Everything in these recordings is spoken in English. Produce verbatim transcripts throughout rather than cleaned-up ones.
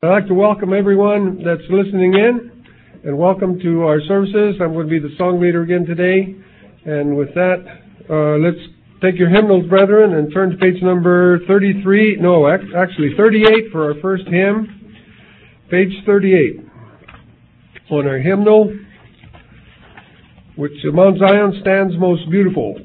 I'd like to welcome everyone that's listening in, and welcome to our services. I'm going to be the song leader again today. And with that, uh, let's take your hymnals, brethren, and turn to page number thirty-three. No, actually thirty-eight for our first hymn. Page thirty-eight. On our hymnal, which Mount Zion stands most beautiful.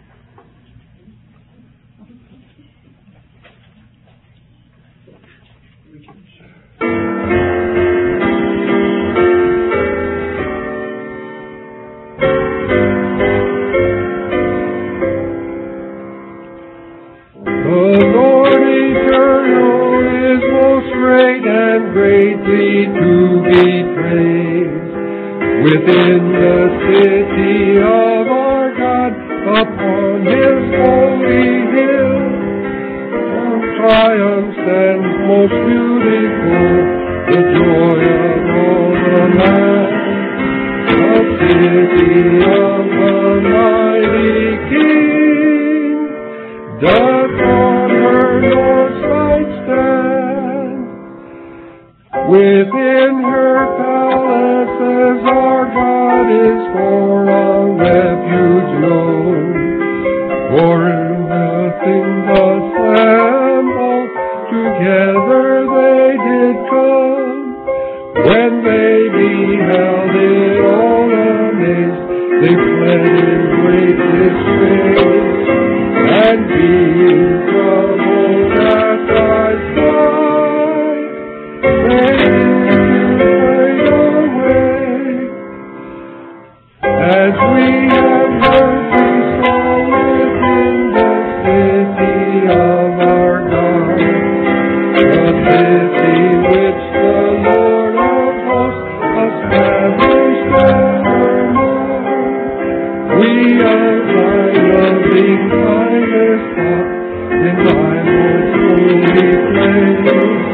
Within the city of our God, upon His holy hill, on triumph stands most beautiful, the joy of all the land, the city of the mighty King, doth on her north side stand. Within her palaces our God is for a refuge known, for in nothing assembled together they did come. When they beheld it all amazed, they fled in great disgrace, and being troubled at thy sight, they hurried away. As we have heard, we saw within the city of our God, the city which the Lord of hosts established evermore. We of thy loving kindness thought in thy most holy place,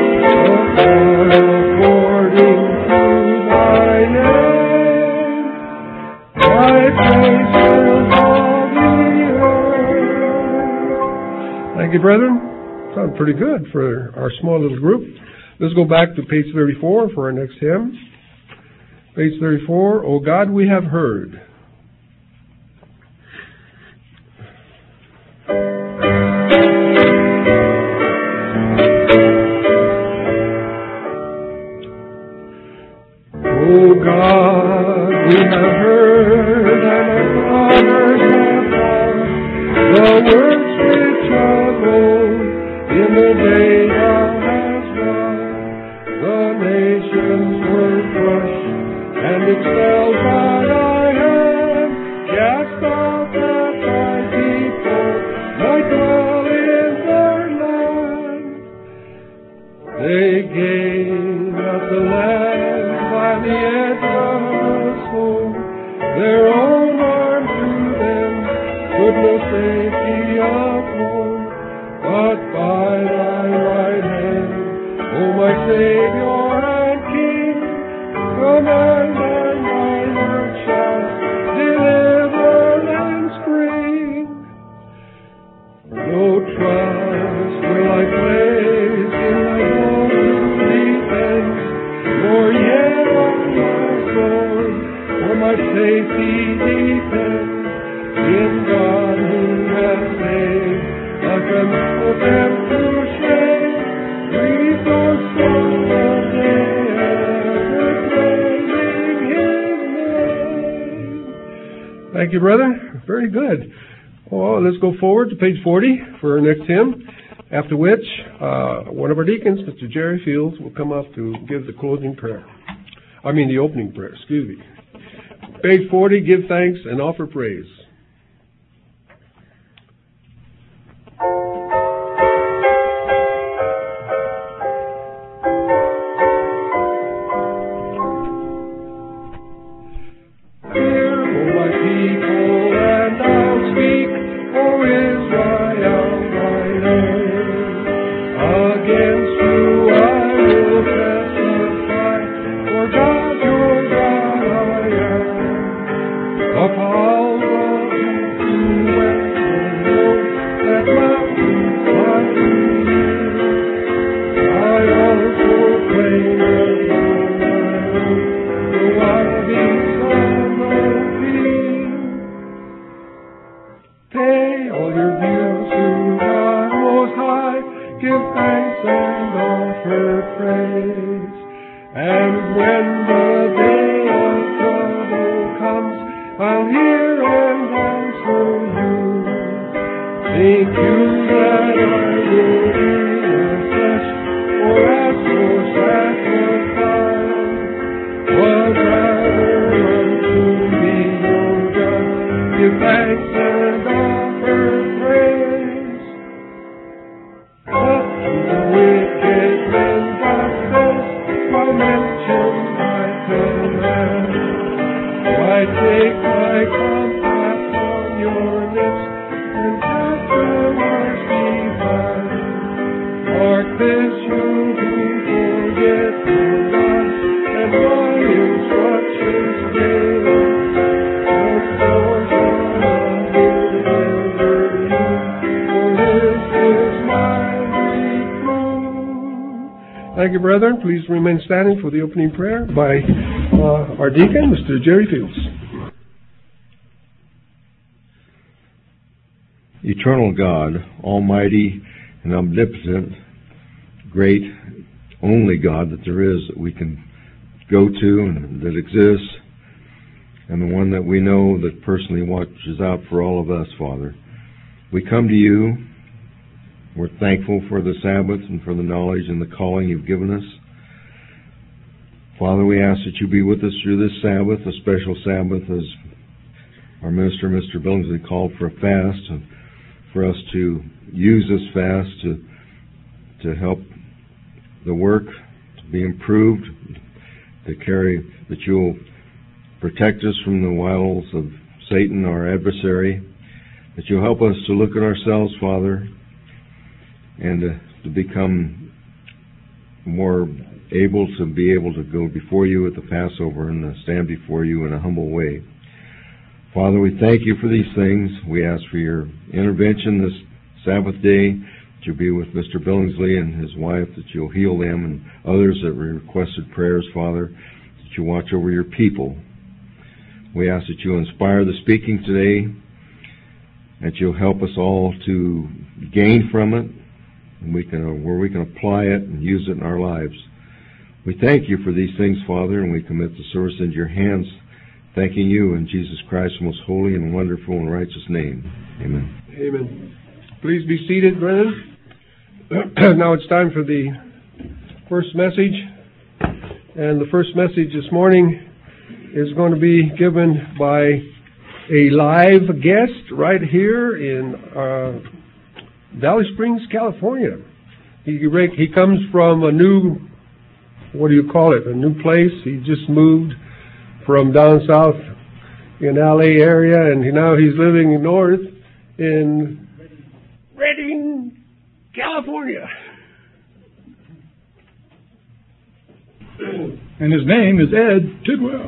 according to thy name, thy praise fills all the earth. Thank you, brethren. Sounds pretty good for our small little group. Let's go back to page thirty-four for our next hymn. Page thirty-four, O God, we have heard. O God, we have heard and our fathers have taught the words which abode in the day thou hast wrought. The nations were crushed and expelled by thy hand. Cast out that thy people might dwell in their land. They gained not the land by the edge of the sword. Their own arm to them could no safety afford. But by thy right hand, O my Savior and King, command and thy word shall deliver and spring. No trust will I place in thy holy defense, nor yet on my sword, for my safety depends in God who has saved. I can put them to shame, grieve those souls of day, ever praising His name. Thank you, brother. Very good. Oh, let's go forward to page forty for our next hymn, after which uh, one of our deacons, Mister Jerry Fields, will come up to give the closing prayer. I mean the opening prayer, excuse me. Page forty, give thanks and offer praise. Of all the give thanks and offer praise. And when the day of trouble comes, I'll hear and answer you. Think you that I will be your flesh, or as your sacrifice? Was rather unto me your God. Give thanks and offer praise. But to the wicked men God says, why mention my command? Why take my compact on your lips and cast your words behind? Mark this, you who forget your God and my instructions give. For so shall I deliver you, for this is my reproof. Thank you, brethren. Please remain standing for the opening prayer by uh, our deacon, Mister Jerry Fields. Eternal God, almighty and omnipotent, great, only God that there is that we can go to and that exists, and the one that we know that personally watches out for all of us, Father. We come to you. We're thankful for the Sabbath and for the knowledge and the calling you've given us. Father, we ask that you be with us through this Sabbath, a special Sabbath, as our minister, Mister Billingsley, called for a fast, and for us to use this fast to to help the work to be improved, to carry, that you'll protect us from the wiles of Satan, our adversary, that you'll help us to look at ourselves, Father, and to, to become more able to be able to go before you at the Passover and to stand before you in a humble way. Father, we thank you for these things. We ask for your intervention this Sabbath day, that you'll be with Mister Billingsley and his wife, that you'll heal them and others that requested prayers, Father, that you watch over your people. We ask that you inspire the speaking today, that you'll help us all to gain from it, and we can, where we can apply it and use it in our lives. We thank you for these things, Father, and we commit the service into your hands, thanking you in Jesus Christ's most holy and wonderful and righteous name. Amen. Amen. Please be seated, brethren. Now it's time for the first message. And the first message this morning is going to be given by a live guest right here in uh, Valley Springs, California. He, he comes from a new, what do you call it, a new place. He just moved from down south in L A area, and now he's living north in Redding, California. And his name is Ed Tidwell.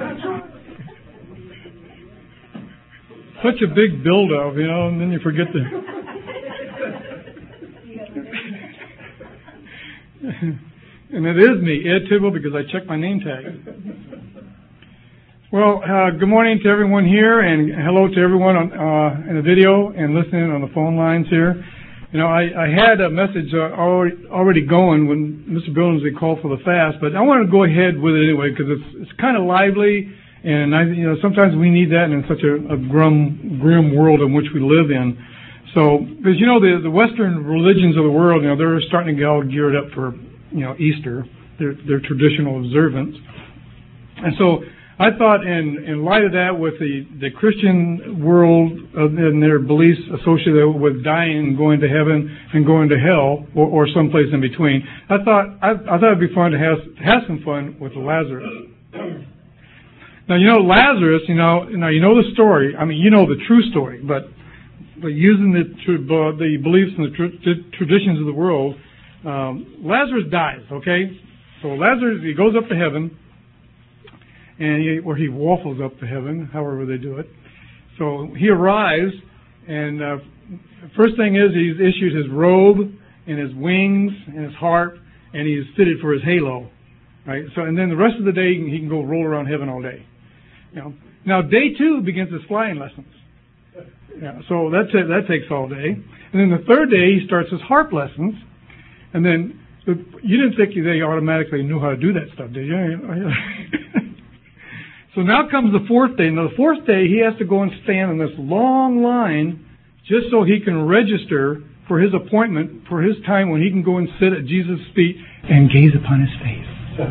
Such a big build-up, you know, and then you forget the... And it is me, Ed Tidwell, because I checked my name tag. Well, uh, good morning to everyone here, and hello to everyone on, uh, in the video and listening on the phone lines here. You know, I, I had a message uh, already, already going when Mister Billingsley called for the fast, but I want to go ahead with it anyway because it's it's kind of lively, and I, you know, sometimes we need that in such a, a grim, grim world in which we live in. So, because you know, the the Western religions of the world, you know, they're starting to get all geared up for, you know, Easter, their their traditional observance, and so I thought in, in light of that, with the, the Christian world and their beliefs associated with dying and going to heaven and going to hell, or, or someplace in between, I thought I, I thought it'd be fun to have have some fun with Lazarus. Now, you know, Lazarus, you know, now you know the story. I mean, you know the true story, but but using the uh, the beliefs and the tra- traditions of the world, um, Lazarus dies. Okay, so Lazarus, he goes up to heaven. And he, or he waffles up to heaven, however they do it. So he arrives, and uh, first thing is he's issued his robe and his wings and his harp, and he's fitted for his halo, right? So, and then the rest of the day he can go roll around heaven all day. You know. Now day two begins his flying lessons. Yeah, so that that takes all day, and then the third day he starts his harp lessons, And then you didn't think they automatically knew how to do that stuff, did you? So now comes the fourth day. Now the fourth day, he has to go and stand in this long line just so he can register for his appointment, for his time when he can go and sit at Jesus' feet and gaze upon his face.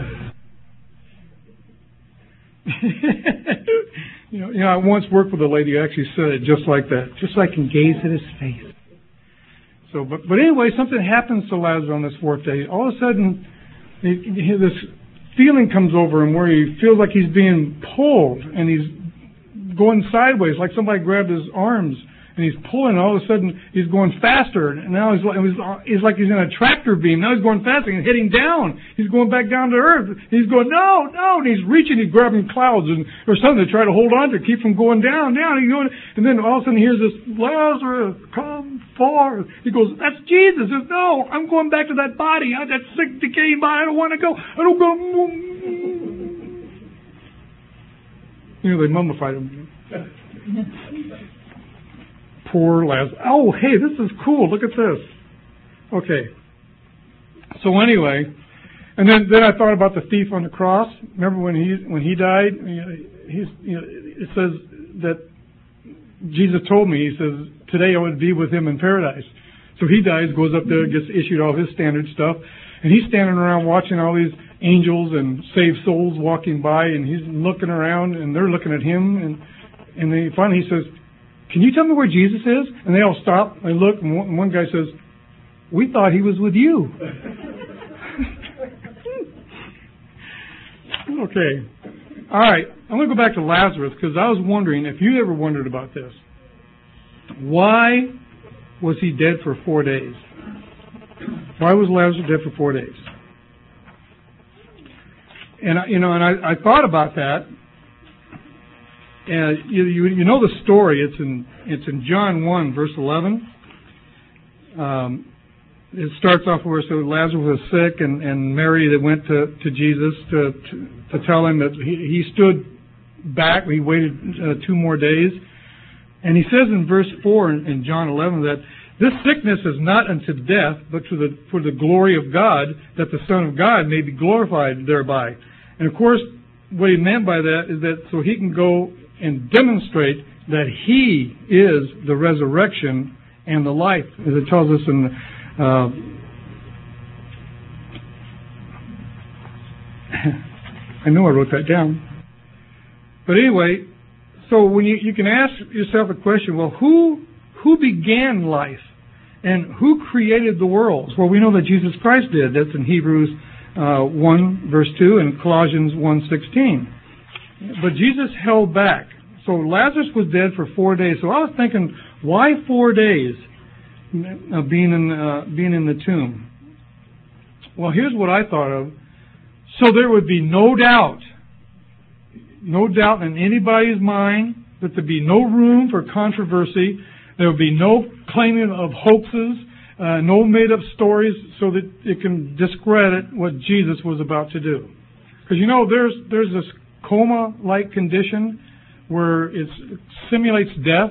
you know, you know, I once worked with a lady who actually said it just like that, just so I can gaze at his face. So, but but anyway, something happens to Lazarus on this fourth day. All of a sudden, he, he, this feeling comes over him where he feels like he's being pulled and he's going sideways, like somebody grabbed his arms and he's pulling. And all of a sudden, he's going faster. And now he's like, he's like he's in a tractor beam. Now he's going faster and heading down. He's going back down to earth. He's going, no, no. And he's reaching, he's grabbing clouds and or something to try to hold on to, keep from going down, down. He's going, and then all of a sudden, he hears this, Lazarus, come forth. He goes, that's Jesus. He says, no, I'm going back to that body, that sick, decaying body. I don't want to go. I don't go. You know, they mummified him. Poor Lazarus. Oh, hey, this is cool. Look at this. Okay. So anyway, and then, then I thought about the thief on the cross. Remember when he when he died? He's, you know, it says that Jesus told me, he says, today I would be with him in paradise. So he dies, goes up there, gets issued all his standard stuff, and he's standing around watching all these angels and saved souls walking by, and he's looking around, and they're looking at him, and and then finally he says, can you tell me where Jesus is? And they all stop and look, and one, one guy says, we thought he was with you. Okay. All right. I'm going to go back to Lazarus because I was wondering if you ever wondered about this. Why was he dead for four days? Why was Lazarus dead for four days? And you know, and I, I thought about that. And you, you you know the story. It's in it's in John one verse eleven. Um, it starts off where so Lazarus was sick, and, and Mary that went to, to Jesus to, to to tell him that he, he stood back. He waited uh, two more days, and he says in verse four in, in John eleven that this sickness is not unto death, but to the for the glory of God, that the Son of God may be glorified thereby. And of course, what he meant by that is that so he can go and demonstrate that he is the resurrection and the life, as it tells us in. Uh, I know I wrote that down, but anyway, so when you you can ask yourself a question, well, who who began life, and who created the worlds? Well, we know that Jesus Christ did. That's in Hebrews uh, one verse two and Colossians one sixteen. But Jesus held back. So Lazarus was dead for four days. So I was thinking, why four days of being in uh, being in the tomb? Well, here's what I thought of. So there would be no doubt, no doubt in anybody's mind that there'd be no room for controversy. There would be no claiming of hoaxes, uh, no made-up stories, so that it can discredit what Jesus was about to do. Because you know, there's there's this coma-like condition where it simulates death,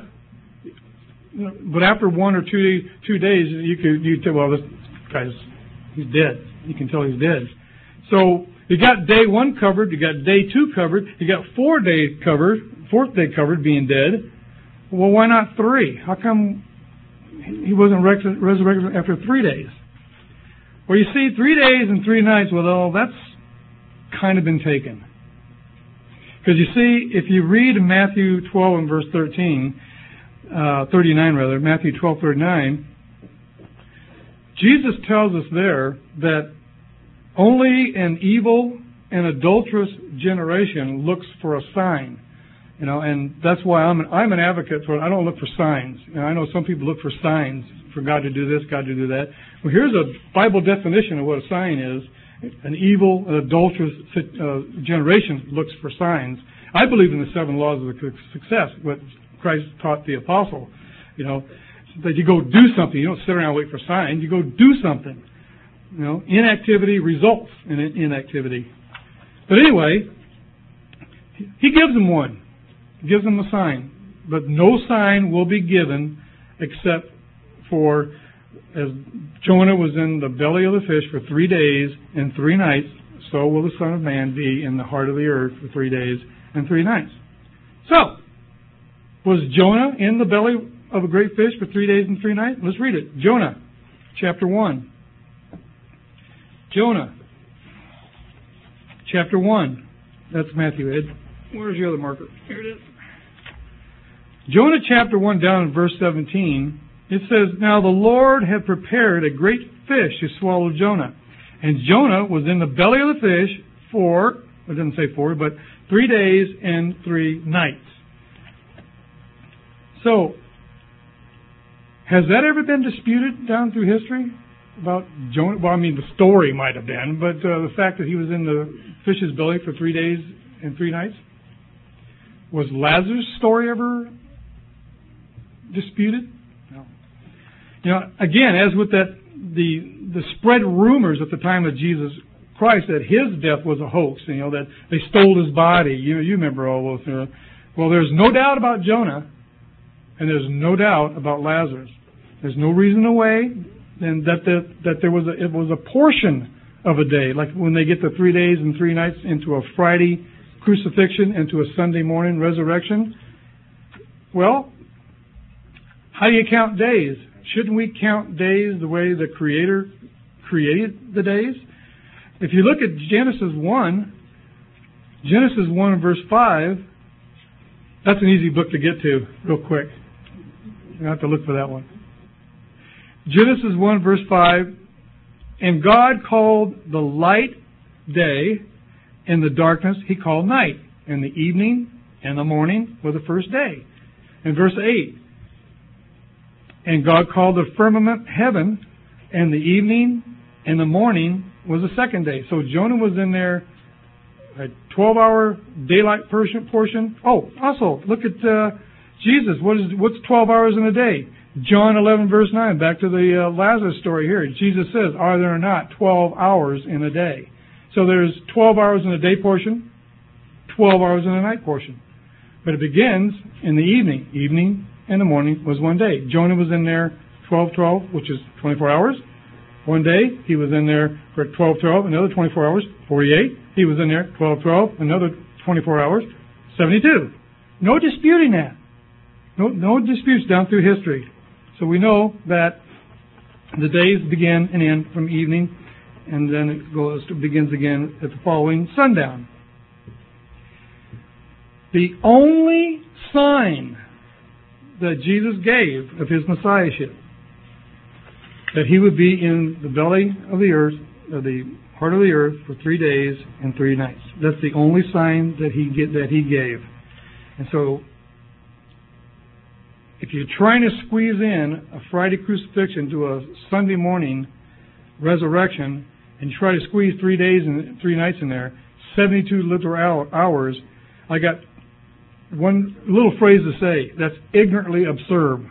but after one or two two days, you could you tell, well, this guy's he's dead. You can tell he's dead. So you got day one covered, you got day two covered, you got four day covered, fourth day covered, being dead. Well, why not three? How come he wasn't resurrected after three days? Well, you see, three days and three nights. Well, that's kind of been taken. Because you see, if you read Matthew twelve and verse thirteen, uh, thirty-nine rather, Matthew twelve, thirty-nine, Jesus tells us there that only an evil and adulterous generation looks for a sign. You know, and that's why I'm an, I'm an advocate for it. I don't look for signs. You know, I know some people look for signs, for God to do this, God to do that. Well, here's a Bible definition of what a sign is. An evil, an adulterous uh, generation looks for signs. I believe in the seven laws of success, what Christ taught the apostle. You know, that you go do something. You don't sit around and wait for signs. You go do something. You know, inactivity results in inactivity. But anyway, he gives them one. He gives them a sign. But no sign will be given except for as Jonah was in the belly of the fish for three days and three nights, so will the Son of Man be in the heart of the earth for three days and three nights. So, was Jonah in the belly of a great fish for three days and three nights? Let's read it. Jonah, chapter one. Jonah, chapter one. That's Matthew, Ed. Where's your other marker? Here it is. Jonah chapter one, down in verse seventeen, it says, Now the Lord had prepared a great fish to swallow Jonah. And Jonah was in the belly of the fish for, it doesn't say four, but three days and three nights. So, has that ever been disputed down through history about Jonah? Well, I mean, the story might have been, but uh, the fact that he was in the fish's belly for three days and three nights? Was Lazarus' story ever disputed? No. You know, again, as with that, the the spread rumors at the time of Jesus Christ that his death was a hoax. You know, that they stole his body. You you remember all those. Uh, well, there's no doubt about Jonah, and there's no doubt about Lazarus. There's no reason to way then that the, that there was a, it was a portion of a day, like when they get the three days and three nights into a Friday crucifixion, into a Sunday morning resurrection. Well, how do you count days? Shouldn't we count days the way the Creator created the days? If you look at Genesis one, Genesis one and verse five, that's an easy book to get to real quick. You have to look for that one. Genesis one verse five, and God called the light day, and the darkness He called night, and the evening and the morning were the first day. In verse eight, and God called the firmament heaven, and the evening and the morning was the second day. So Jonah was in there, a twelve-hour daylight portion. Oh, also, look at uh, Jesus. What is what's twelve hours in a day? John eleven, verse nine. Back to the uh, Lazarus story here. Jesus says, are there not twelve hours in a day? So there's twelve hours in a day portion, twelve hours in a night portion. But it begins in the evening. Evening and the morning was one day. Jonah was in there twelve twelve, which is twenty-four hours. One day, he was in there for twelve twelve, another twenty-four hours, forty-eight. He was in there twelve twelve, another twenty-four hours, seventy-two. No disputing that. No, no disputes down through history. So we know that the days begin and end from evening, and then it goes to, begins again at the following sundown. The only sign that Jesus gave of His Messiahship, that He would be in the belly of the earth, or the heart of the earth, for three days and three nights. That's the only sign that He get, that He gave. And so, if you're trying to squeeze in a Friday crucifixion to a Sunday morning resurrection, and you try to squeeze three days and three nights in there, seventy-two literal hours, I got one little phrase to say. That's ignorantly absurd.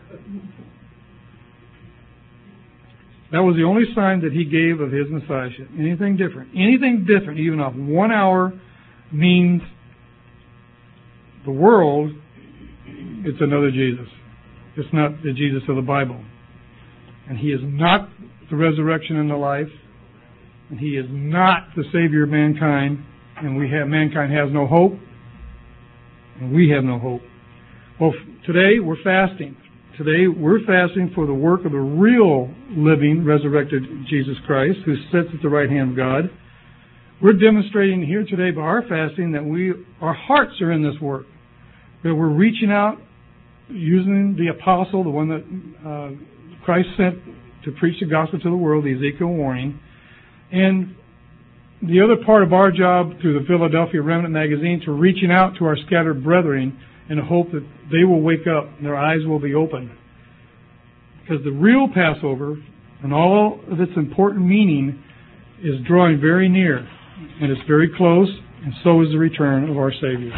That was the only sign that He gave of His Messiahship. Anything different, anything different, even off one hour, means the world, it's another Jesus. It's not the Jesus of the Bible. And He is not the resurrection and the life. And He is not the Savior of mankind. And we have mankind has no hope. And we have no hope. Well, today we're fasting. Today we're fasting for the work of the real living, resurrected Jesus Christ, who sits at the right hand of God. We're demonstrating here today by our fasting that we, our hearts are in this work. That we're reaching out, using the apostle, the one that uh, Christ sent to preach the gospel to the world, the Ezekiel warning. And the other part of our job through the Philadelphia Remnant magazine, to reaching out to our scattered brethren in the hope that they will wake up and their eyes will be open. Because the real Passover and all of its important meaning is drawing very near, and it's very close, and so is the return of our Savior.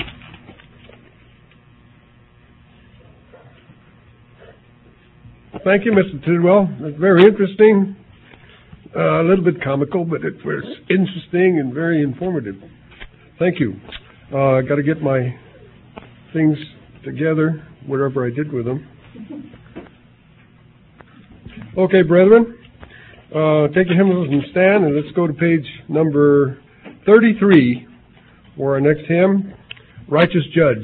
Thank you, Mister Tidwell. It's very interesting. Uh, a little bit comical, but it was interesting and very informative. Thank you. Uh, I got to get my things together, whatever I did with them. Okay, brethren, uh, take your hymnals and stand, and let's go to page number thirty-three for our next hymn, Righteous Judge.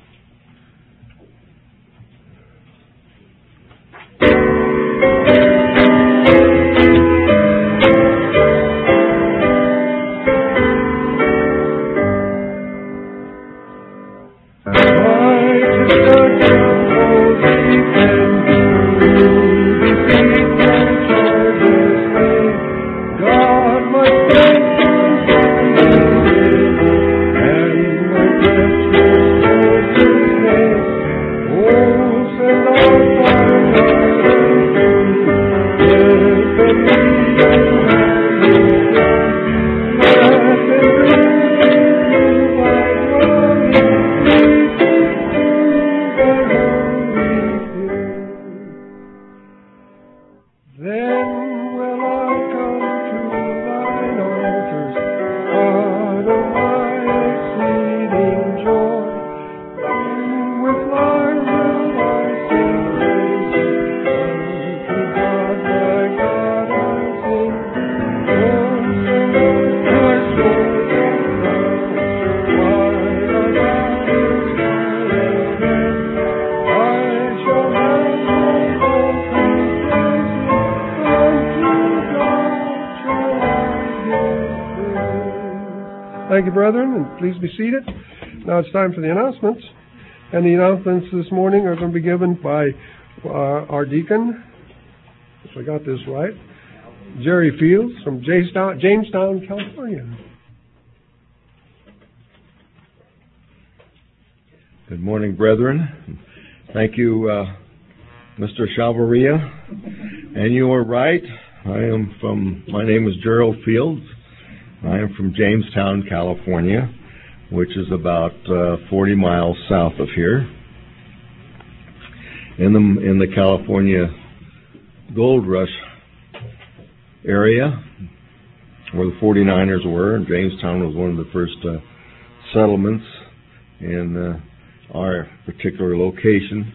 Thank you, brethren, and please be seated. Now it's time for the announcements. And the announcements this morning are going to be given by uh, our deacon, if I got this right, Jerry Fields from Jamestown, Jamestown, California. Good morning, brethren. Thank you, uh, Mister Chavaria. And you are right. I am from, my name is Gerald Fields. I am from Jamestown, California, which is about uh, forty miles south of here, in the in the California Gold Rush area, where the forty-niners were. And Jamestown was one of the first uh, settlements in uh, our particular location.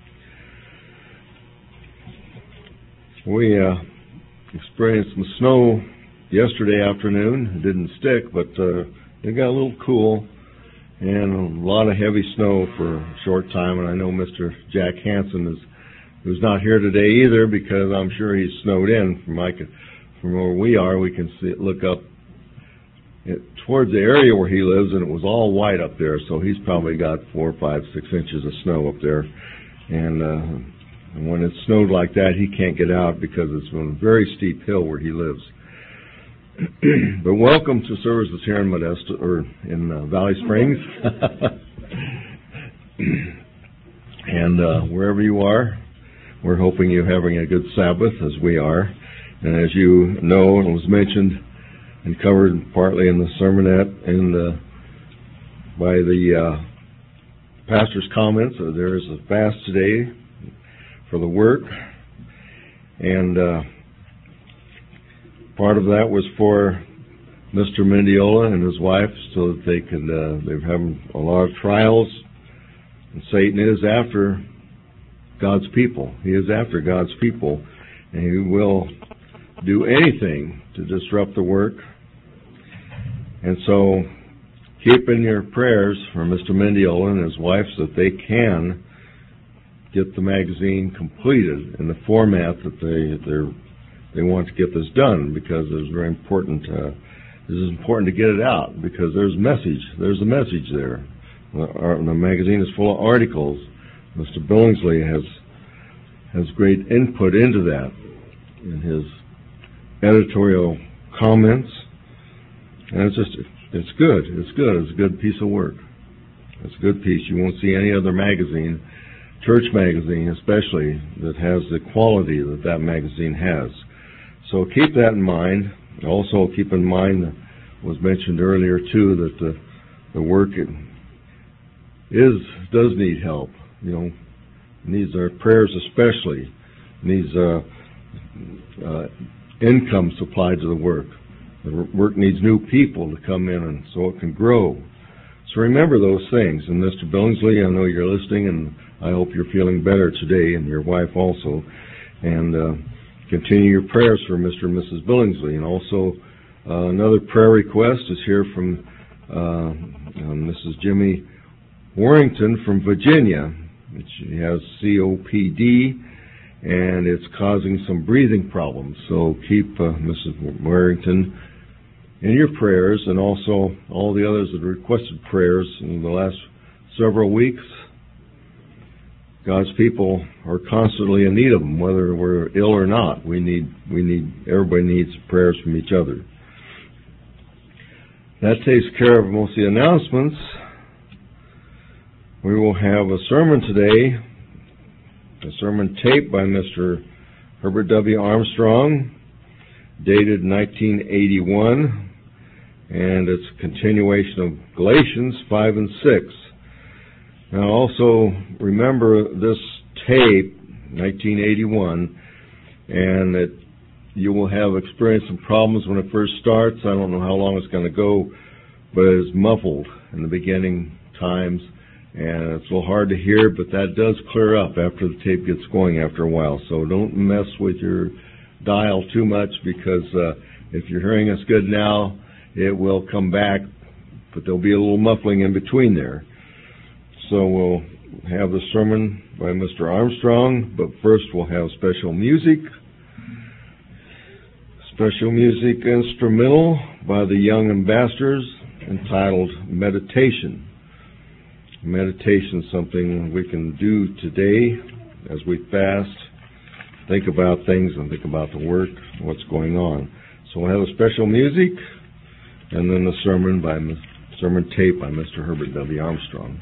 We uh, experienced some snow yesterday afternoon. It didn't stick, but uh, it got a little cool, and a lot of heavy snow for a short time. And I know Mister Jack Hansen is who's not here today either, because I'm sure he's snowed in. From my, from where we are, we can see look up it, towards the area where he lives, and it was all white up there. So he's probably got four, five, six inches of snow up there, and, uh, and when it snowed like that, he can't get out because it's on a very steep hill where he lives. But welcome to services here in Modesto, or in uh, Valley Springs, and uh, wherever you are, we're hoping you're having a good Sabbath, as we are. And as you know, it was mentioned and covered partly in the sermonette and uh, by the uh, pastor's comments, uh, there is a fast today for the work, and uh, part of that was for Mister Mendiola and his wife, so that they could, uh, they're having a lot of trials, and Satan is after God's people. He is after God's people, and he will do anything to disrupt the work. And so, keep in your prayers for Mister Mendiola and his wife, so that they can get the magazine completed in the format that they, they're They want to get this done, because it's very important. Uh, this is important to get it out, because there's message. There's a message there. The, our, the magazine is full of articles. Mister Billingsley has has great input into that in his editorial comments, and it's just it's good. It's good. It's a good piece of work. It's a good piece. You won't see any other magazine, church magazine especially, that has the quality that that magazine has. So keep that in mind. Also keep in mind, that was mentioned earlier too, that the the work is does need help. You know, needs our prayers especially. Needs uh, uh, income supplied to the work. The work needs new people to come in, and so it can grow. So remember those things. And Mister Billingsley, I know you're listening, and I hope you're feeling better today, and your wife also. And uh, continue your prayers for Mister and Missus Billingsley. And also, uh, another prayer request is here from uh, uh, Missus Jimmy Warrington from Virginia. She has C O P D, and it's causing some breathing problems. So keep uh, Missus Warrington in your prayers, and also all the others that requested prayers in the last several weeks. God's people are constantly in need of them, whether we're ill or not. We need, we need, everybody needs prayers from each other. That takes care of most of the announcements. We will have a sermon today, a sermon tape by Mister Herbert W. Armstrong, dated nineteen eighty-one, and it's a continuation of Galatians five and six. Now also remember this tape, nineteen eighty-one, and that you will have experienced some problems when it first starts. I don't know how long it's going to go, but it's muffled in the beginning times, and it's a little hard to hear, but that does clear up after the tape gets going after a while. So don't mess with your dial too much, because uh, if you're hearing us good now, it will come back, but there'll be a little muffling in between there. So we'll have the sermon by Mister Armstrong, but first we'll have special music. Special music instrumental by the Young Ambassadors, entitled Meditation. Meditation is something we can do today as we fast, think about things and think about the work, what's going on. So we'll have a special music, and then the sermon by sermon tape by Mister Herbert W. Armstrong.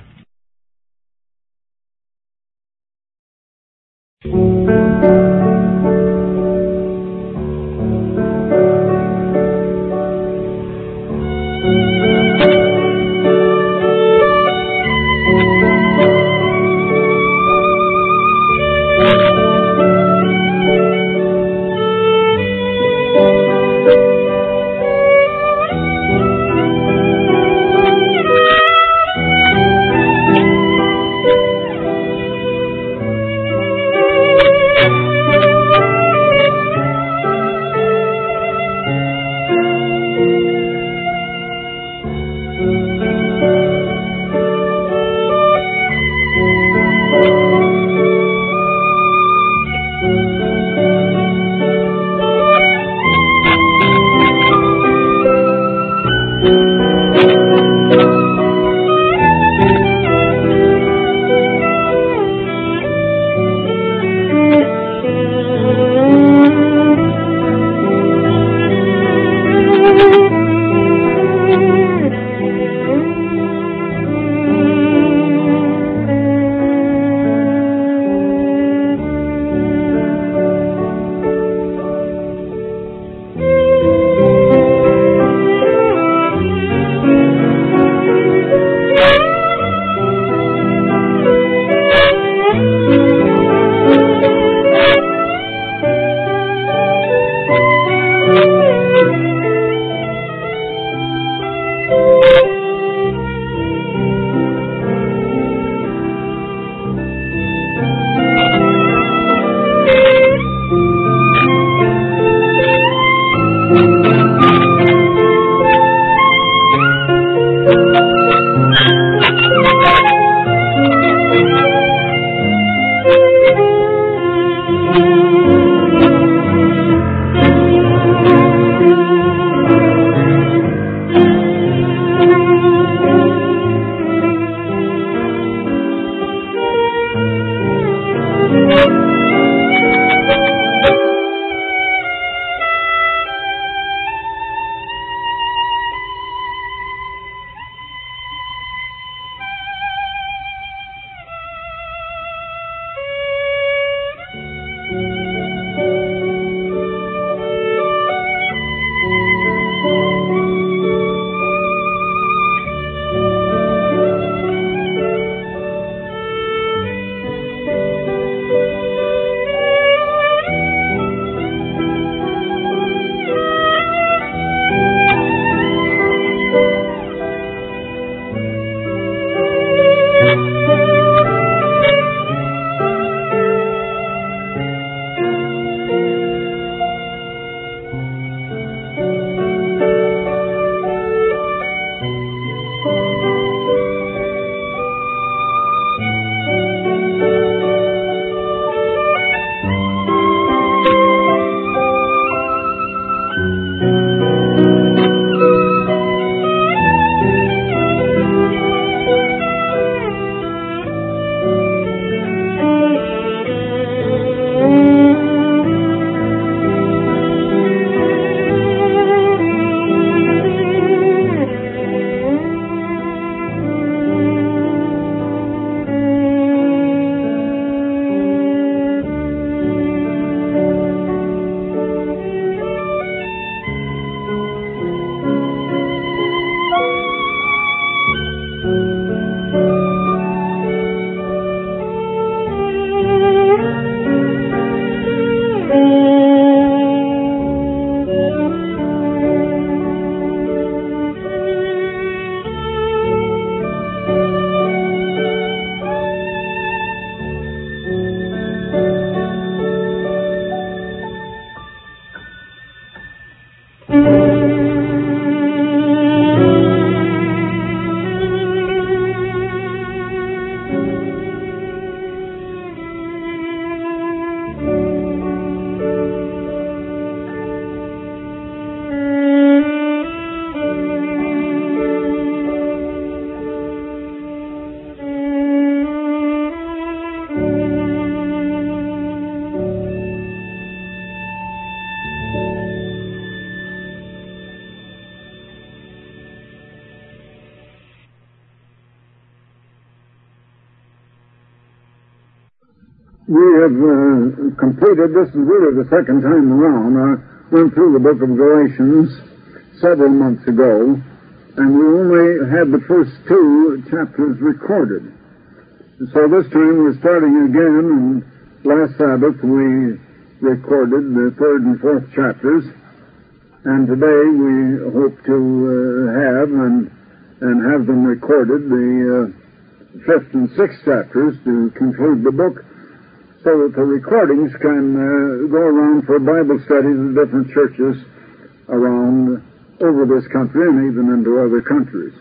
we have uh, completed, this is really the second time around. I went through the book of Galatians several months ago, and we only had the first two chapters recorded. So this time we're starting again, and last Sabbath we recorded the third and fourth chapters, and today we hope to uh, have and, and have them recorded, the uh, fifth and sixth chapters, to conclude the book, so that the recordings can uh, go around for Bible studies in different churches around over this country and even into other countries.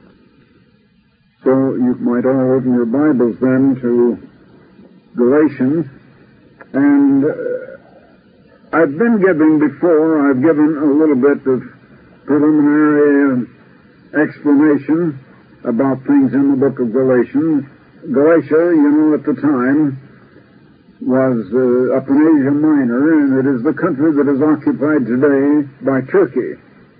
So you might all open your Bibles then to Galatians. And uh, I've been giving before, I've given a little bit of preliminary uh, explanation about things in the book of Galatians. Galatia, you know, at the time, was uh, up in Asia Minor, and it is the country that is occupied today by Turkey.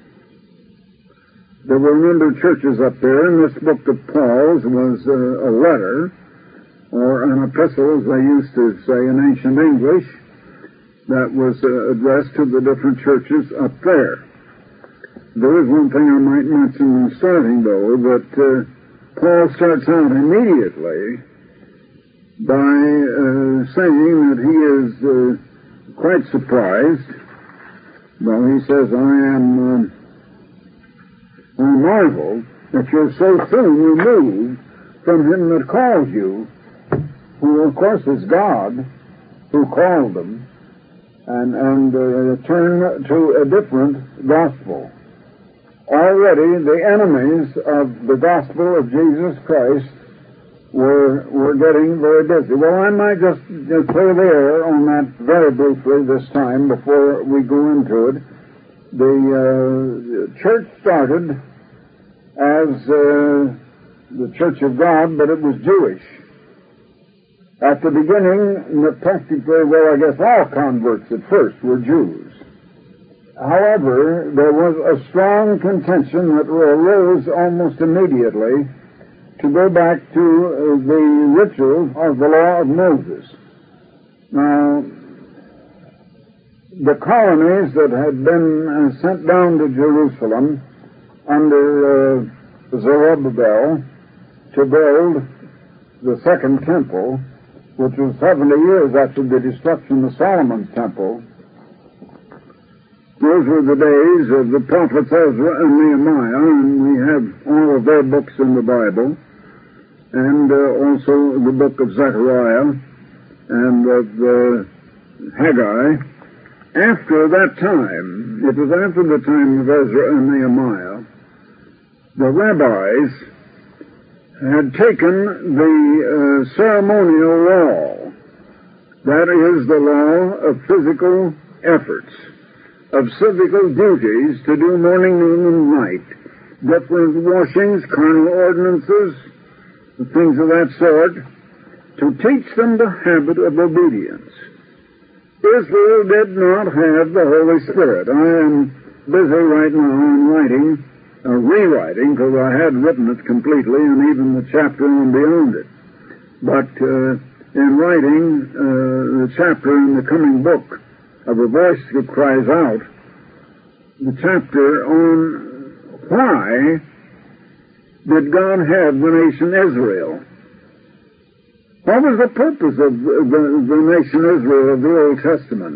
There were a number of churches up there, and this book of Paul's was uh, a letter, or an epistle, as they used to say in ancient English, that was uh, addressed to the different churches up there. There is one thing I might mention in starting, though, that uh, Paul starts out immediately by uh, saying that he is uh, quite surprised. Well, he says, I am uh, I marvel that you're so soon removed from him that calls you, who of course is God, who called them, and, and uh, turn to a different gospel. Already the enemies of the gospel of Jesus Christ We're, we're getting very busy. Well, I might just, just clear the air on that very briefly this time before we go into it. The uh, church started as uh, the Church of God, but it was Jewish. At the beginning, practically, well, I guess all converts at first were Jews. However, there was a strong contention that arose almost immediately to go back to uh, the ritual of the law of Moses. Now, the colonies that had been uh, sent down to Jerusalem under uh, Zerubbabel to build the second temple, which was seventy years after the destruction of Solomon's temple, those were the days of the prophets Ezra and Nehemiah, and we have all of their books in the Bible, and uh, also the book of Zechariah and of uh, Haggai. After that time, it was after the time of Ezra and Nehemiah, the rabbis had taken the uh, ceremonial law, that is the law of physical efforts, of civical duties to do morning, noon, and night, different washings, carnal ordinances, things of that sort, to teach them the habit of obedience. Israel did not have the Holy Spirit. I am busy right now in writing, uh, rewriting, because I had written it completely, and even the chapter on beyond it. But uh, in writing uh, the chapter in the coming book of A Voice That Cries Out, the chapter on why did God have the nation Israel? What was the purpose of the, the, the nation Israel of the Old Testament?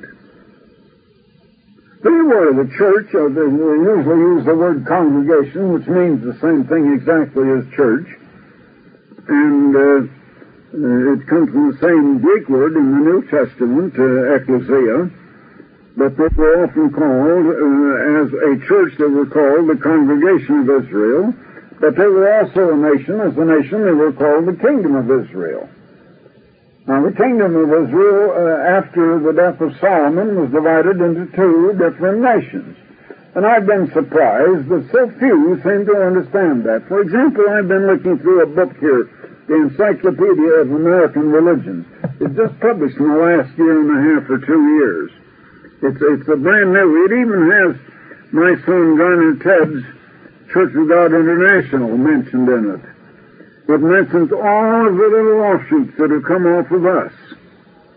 They were the church, or they usually use the word congregation, which means the same thing exactly as church. And uh, it comes from the same Greek word in the New Testament, uh, ecclesia. But they were often called, uh, as a church, they were called the congregation of Israel. But they were also a nation. As a nation, they were called the kingdom of Israel. Now, the kingdom of Israel, uh, after the death of Solomon, was divided into two different nations. And I've been surprised that so few seem to understand that. For example, I've been looking through a book here, the Encyclopedia of American Religions. It's just published in the last year and a half or two years. It's, it's a brand new. It even has my son Garner Tebb's Church of God International mentioned in it. It mentions all of the little offshoots that have come off of us.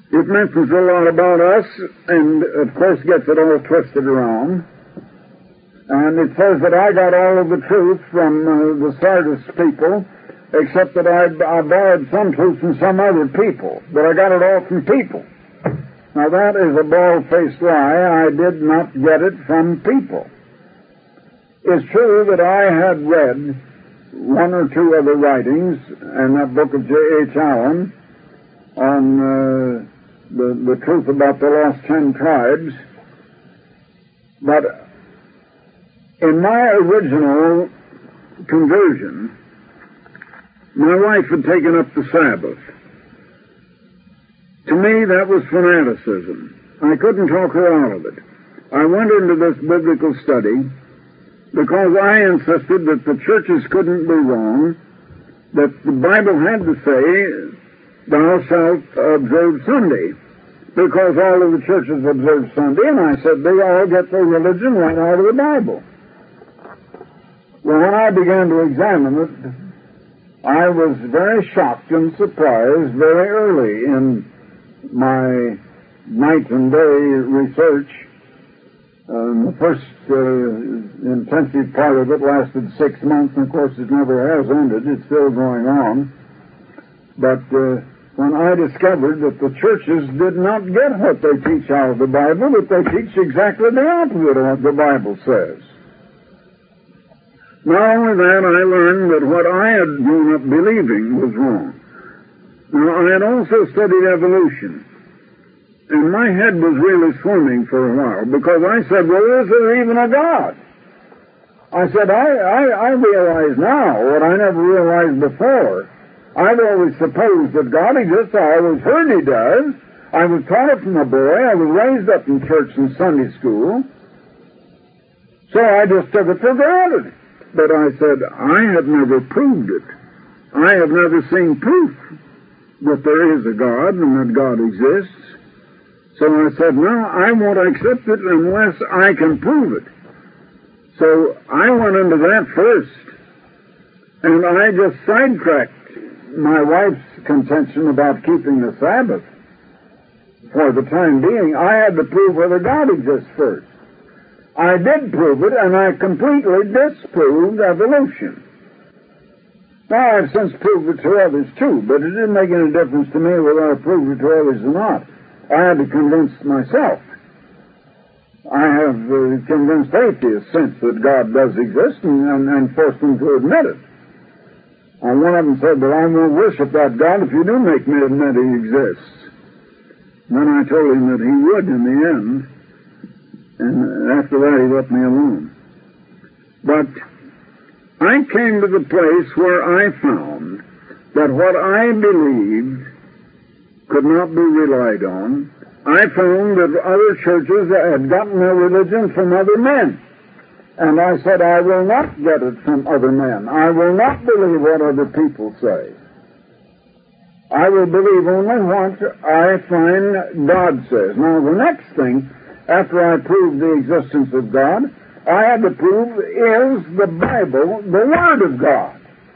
it mentions a lot about us, and of course gets it all twisted around. And it says that I got all of the truth from uh, the Sardis people, except that I, I borrowed some truth from some other people, but I got it all from people. Now that is a bald-faced lie. I did not get it from people. It's true that I had read one or two other writings in that book of J H Allen on uh, the, the truth about the lost ten tribes, but in my original conversion, my wife had taken up the Sabbath. To me, that was fanaticism. I couldn't talk her out of it. I went into this biblical study because I insisted that the churches couldn't be wrong, that the Bible had to say, thou shalt observe Sunday, because all of the churches observe Sunday, and I said they all get their religion right out of the Bible. Well, when I began to examine it, I was very shocked and surprised very early in my night and day research. Um, the first uh, intensive part of it lasted six months, and of course it never has ended. It's still going on. But uh, when I discovered that the churches did not get what they teach out of the Bible, that they teach exactly the opposite of what the Bible says. Not only that, I learned that what I had grown up believing was wrong. Now, I had also studied evolution, and my head was really swimming for a while, because I said, well, is there even a God? I said, I, I, I realize now what I never realized before. I've always supposed that God exists. I always heard He does. I was taught it from a boy. I was raised up in church and Sunday school. So I just took it for granted. But I said, I have never proved it. I have never seen proof that there is a God and that God exists. So I said, no, I won't accept it unless I can prove it. So I went into that first, and I just sidetracked my wife's contention about keeping the Sabbath. For the time being, I had to prove whether God exists first. I did prove it, and I completely disproved evolution. Now, I've since proved it to others, too, but it didn't make any difference to me whether I proved it to others or not. I had to convince myself. I have uh, convinced atheists since that God does exist and, and, and forced them to admit it. And one of them said, well, I won't worship that God if you do make me admit He exists. And then I told him that He would in the end. And after that, He let me alone. But I came to the place where I found that what I believed could not be relied on. I found that other churches had gotten their religion from other men. And I said, I will not get it from other men. I will not believe what other people say. I will believe only what I find God says. Now, the next thing, after I proved the existence of God, I had to prove, is the Bible the Word of God?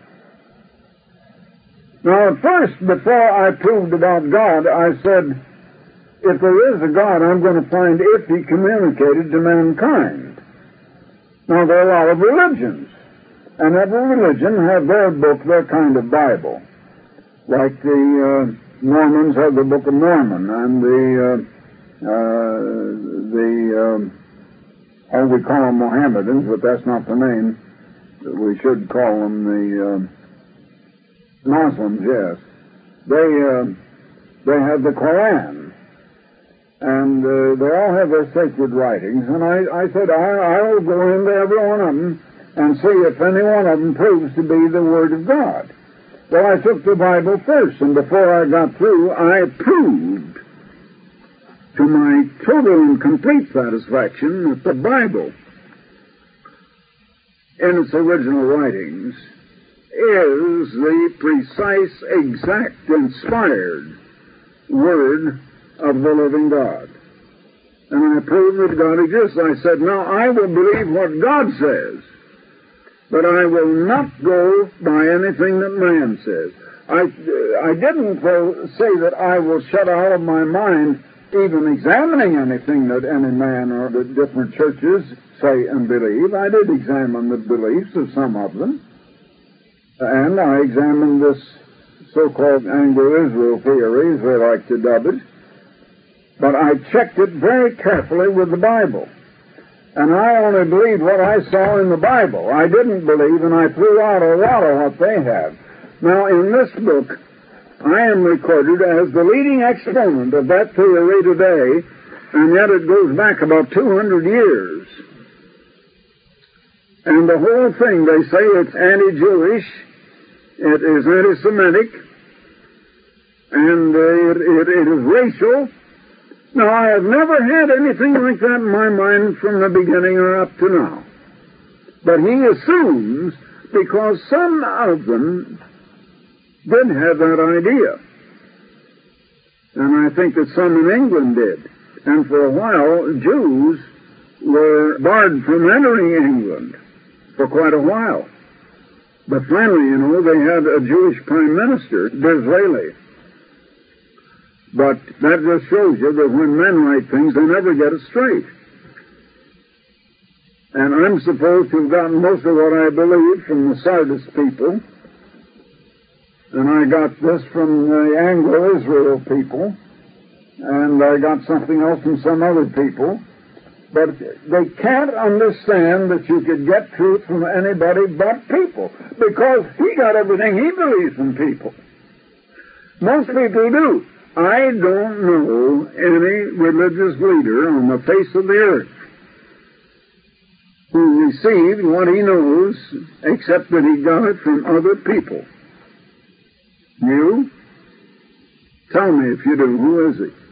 Now, at first, before I proved about God, I said, if there is a God, I'm going to find if He communicated to mankind. Now, there are a lot of religions, and every religion have their book, their kind of Bible. Like the uh, Mormons have the Book of Mormon, and the, uh, uh, the um, oh, we call them Mohammedans, but that's not the name. We should call them the uh, Muslims, yes. They, uh, they have the Quran, and uh, they all have their sacred writings, and I, I said, I, I will go into every one of them and see if any one of them proves to be the Word of God. Well, I took the Bible first, and before I got through, I proved to my total and complete satisfaction that the Bible, in its original writings, is the precise, exact, inspired Word of the living God. And I proved that God exists. I said, now I will believe what God says, but I will not go by anything that man says. I, I didn't, though, say that I will shut out of my mind even examining anything that any man or the different churches say and believe. I did examine the beliefs of some of them. And I examined this so-called Anglo-Israel theory, as they like to dub it. But I checked it very carefully with the Bible. And I only believed what I saw in the Bible. I didn't believe, and I threw out a lot of what they have. Now, in this book, I am recorded as the leading exponent of that theory today, and yet it goes back about two hundred years. And the whole thing, they say it's anti-Jewish, it is anti-Semitic, and uh, it, it, it is racial. Now, I have never had anything like that in my mind from the beginning or up to now. But he assumes, because some of them did have that idea. And I think that some in England did. And for a while, Jews were barred from entering England for quite a while. But finally, you know, they had a Jewish prime minister, Disraeli. But that just shows you that when men write things, they never get it straight. And I'm supposed to have gotten most of what I believe from the Sardis people. And I got this from the Anglo-Israel people. And I got something else from some other people. But they can't understand that you could get truth from anybody but people. Because he got everything he believes in people. Most people do. I don't know any religious leader on the face of the earth who received what he knows, except that he got it from other people. You? Tell me if you do. Who is he?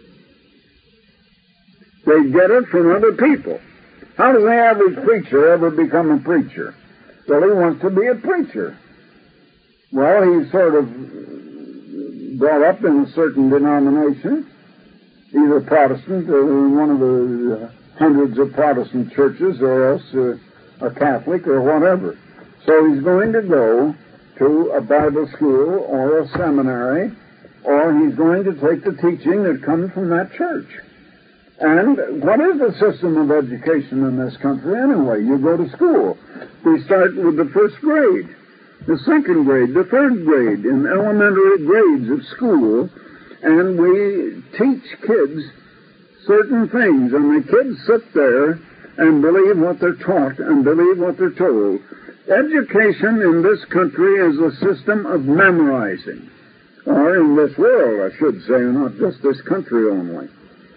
They get it from other people. How does the average preacher ever become a preacher? Well, he wants to be a preacher. Well, he's sort of brought up in a certain denomination, either Protestant or one of the hundreds of Protestant churches, or else uh, a Catholic or whatever. So he's going to go to a Bible school or a seminary, or he's going to take the teaching that comes from that church. And what is the system of education in this country anyway? You go to school. We start with the first grade, the second grade, the third grade, in elementary grades of school, and we teach kids certain things, and the kids sit there and believe what they're taught and believe what they're told. Education in this country is a system of memorizing, or in this world, I should say, not just this country only.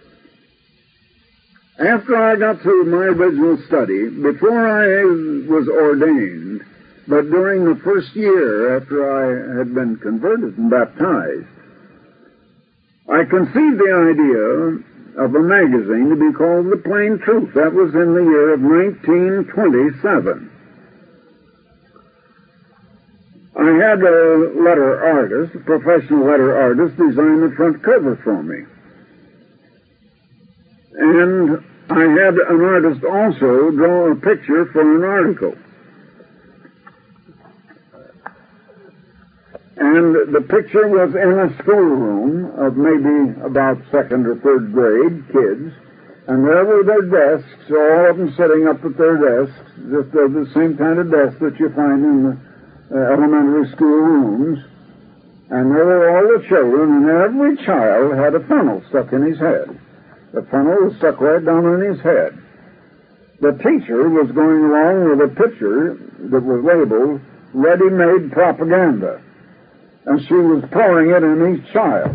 After I got through my original study, before I was ordained, but during the first year after I had been converted and baptized, I conceived the idea of a magazine to be called The Plain Truth. That was in the year of nineteen twenty-seven. I had a letter artist, a professional letter artist, design the front cover for me. And I had an artist also draw a picture for an article. And the picture was in a schoolroom of maybe about second or third grade kids, and there were their desks, all of them sitting up at their desks, just the same kind of desks that you find in the uh, elementary school rooms. And there were all the children, and every child had a funnel stuck in his head. The funnel was stuck right down in his head. The teacher was going along with a picture that was labeled Ready-Made Propaganda, and she was pouring it in each child.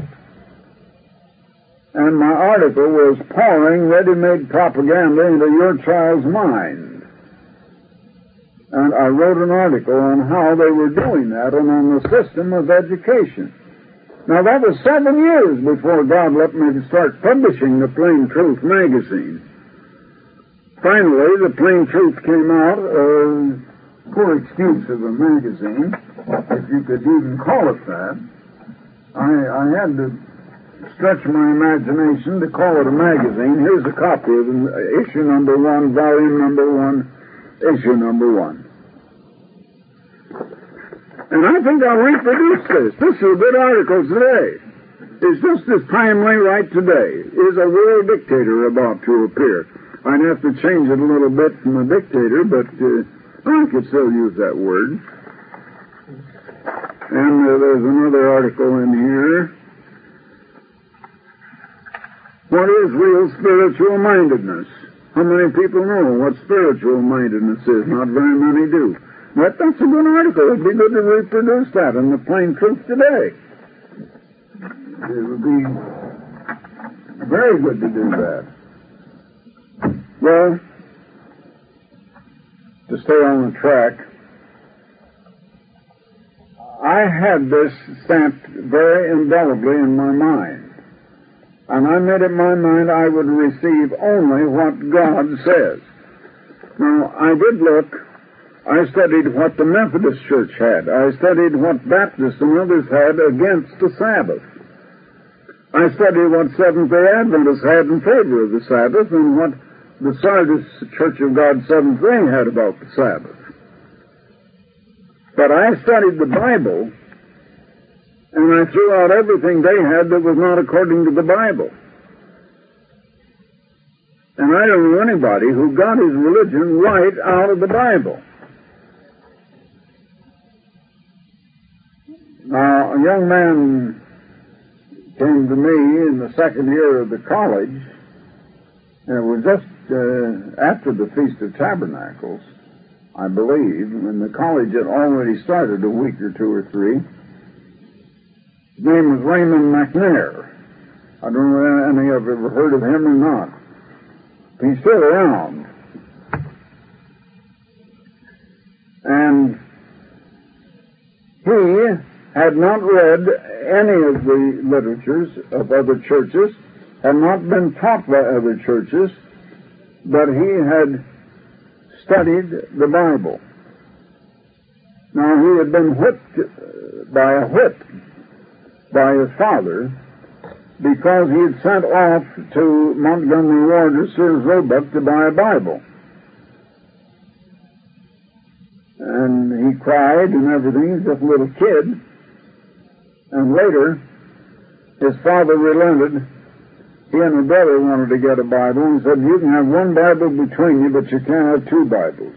And my article was pouring ready-made propaganda into your child's mind. And I wrote an article on how they were doing that and on the system of education. Now, that was seven years before God let me start publishing the Plain Truth magazine. Finally, the Plain Truth came out, uh, poor excuse of a magazine, if you could even call it that. I, I had to stretch my imagination to call it a magazine. Here's a copy of it, issue number one, volume number one, issue number one. And I think I'll reproduce this. This is a good article today. It's just as timely right today. Is a world dictator about to appear? I'd have to change it a little bit from a dictator, but uh, I could still use that word. And uh, there's another article in here. What is real spiritual mindedness? How many people know what spiritual mindedness is? Not very many do. But that's a good article. It would be good to reproduce that in the plain truth today. It would be very good to do that. Well, to stay on the track, I had this stamped very indelibly in my mind. And I made up my mind I would receive only what God says. Now, I did look. I studied what the Methodist Church had. I studied what Baptists and others had against the Sabbath. I studied what Seventh-day Adventists had in favor of the Sabbath and what the Sardis Church of God Seventh-day had about the Sabbath. But I studied the Bible, and I threw out everything they had that was not according to the Bible. And I don't know anybody who got his religion right out of the Bible. Now, a young man came to me in the second year of the college, and it was just uh, after the Feast of Tabernacles, I believe, when the college had already started a week or two or three. His name was Raymond McNair. I don't know if any of you have ever heard of him or not. He's still around. And he had not read any of the literatures of other churches, had not been taught by other churches, but he had studied the Bible. Now, he had been whipped by a whip by his father because he had sent off to Montgomery Ward or Sears Roebuck to buy a Bible. And he cried and everything, just a little kid. And later, his father relented. He and his brother wanted to get a Bible and said, you can have one Bible between you, but you can't have two Bibles.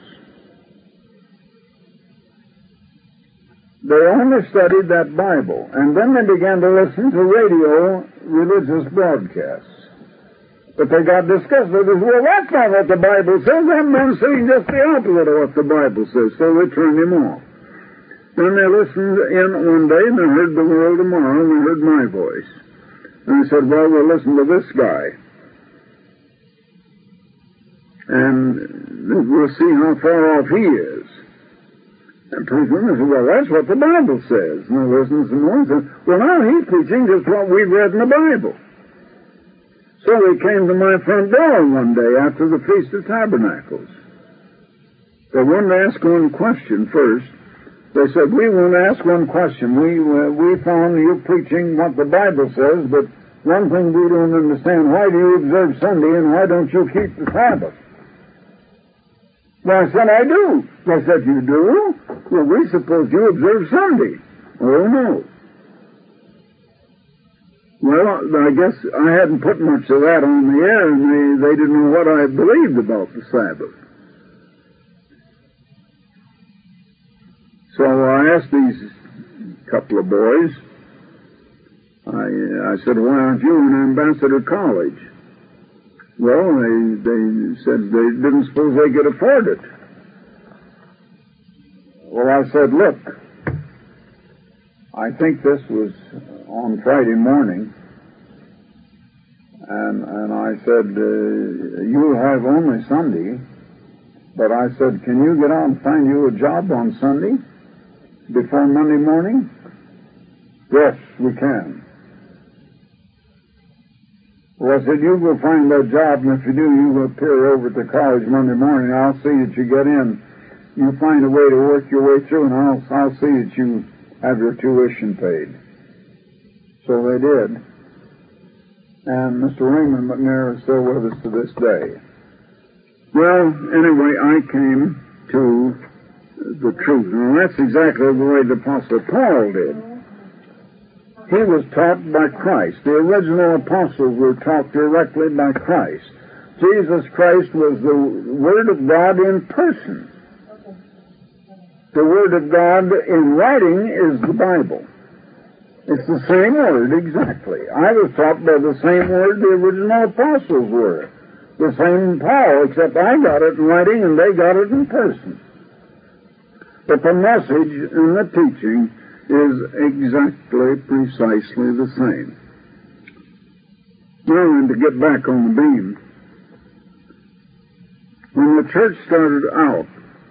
They only studied that Bible, and then they began to listen to radio religious broadcasts. But they got disgusted. They said, well, that's not what the Bible says. That man's saying just the opposite of what the Bible says. So they turned him off. Then they listened in one day, and they heard the world tomorrow, and they heard my voice. And they said, well, we'll listen to this guy. And we'll see how far off he is. And pretty soon they said, well, that's what the Bible says. And they listened some more and said, well, now he's preaching just what we've read in the Bible. So they came to my front door one day after the Feast of Tabernacles. They wanted to ask one question first. They said, we want to ask one question. We uh, we found you preaching what the Bible says, but one thing we don't understand, why do you observe Sunday and why don't you keep the Sabbath? Well, I said, I do. They said, you do? Well, we suppose you observe Sunday. Oh, no. Well, I guess I hadn't put much of that on the air, and they, they didn't know what I believed about the Sabbath. So I asked these couple of boys, I, I said, why aren't you in Ambassador College? Well, they, they said they didn't suppose they could afford it. Well, I said, look, I think this was on Friday morning, and, and I said, uh, you have only Sunday, but I said, can you get out and find you a job on Sunday before Monday morning? Yes, we can. Well, I said, you go find that job, and if you do, you go appear over at the college Monday morning. I'll see that you get in. You find a way to work your way through, and I'll, I'll see that you have your tuition paid. So they did. And Mister Raymond McNair is still with us to this day. Well, anyway, I came to the truth. And that's exactly the way the Apostle Paul did. He was taught by Christ. The original apostles were taught directly by Christ. Jesus Christ was the Word of God in person. The Word of God in writing is the Bible. It's the same Word exactly. I was taught by the same Word the original apostles were. The same Paul, except I got it in writing and they got it in person. But the message and the teaching is exactly, precisely the same. Now then, to get back on the beam. When the church started out,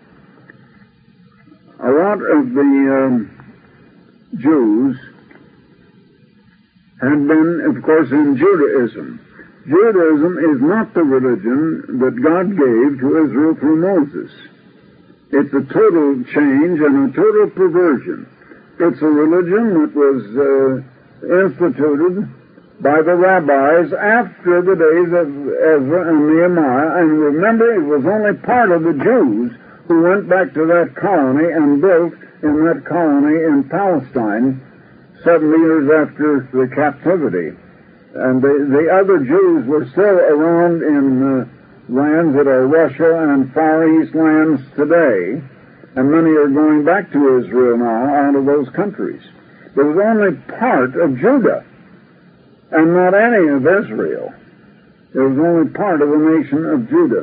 a lot of the um, Jews had been, of course, in Judaism. Judaism is not the religion that God gave to Israel through Moses. It's a total change and a total perversion. It's a religion that was uh, instituted by the rabbis after the days of Ezra and Nehemiah. And remember, it was only part of the Jews who went back to that colony and built in that colony in Palestine seventy years after the captivity. And the, the other Jews were still around in uh, lands that are Russia and Far East lands today. And many are going back to Israel now out of those countries. It was only part of Judah, and not any of Israel. It was only part of the nation of Judah.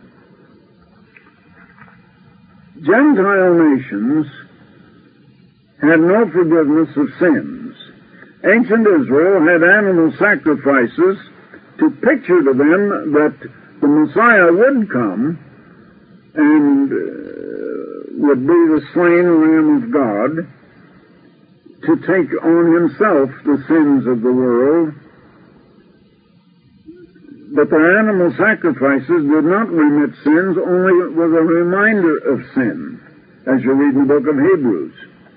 Gentile nations had no forgiveness of sins. Ancient Israel had animal sacrifices to picture to them that the Messiah would come and uh, would be the slain Lamb of God to take on himself the sins of the world. But the animal sacrifices did not remit sins, only it was a reminder of sin, as you read in the book of Hebrews.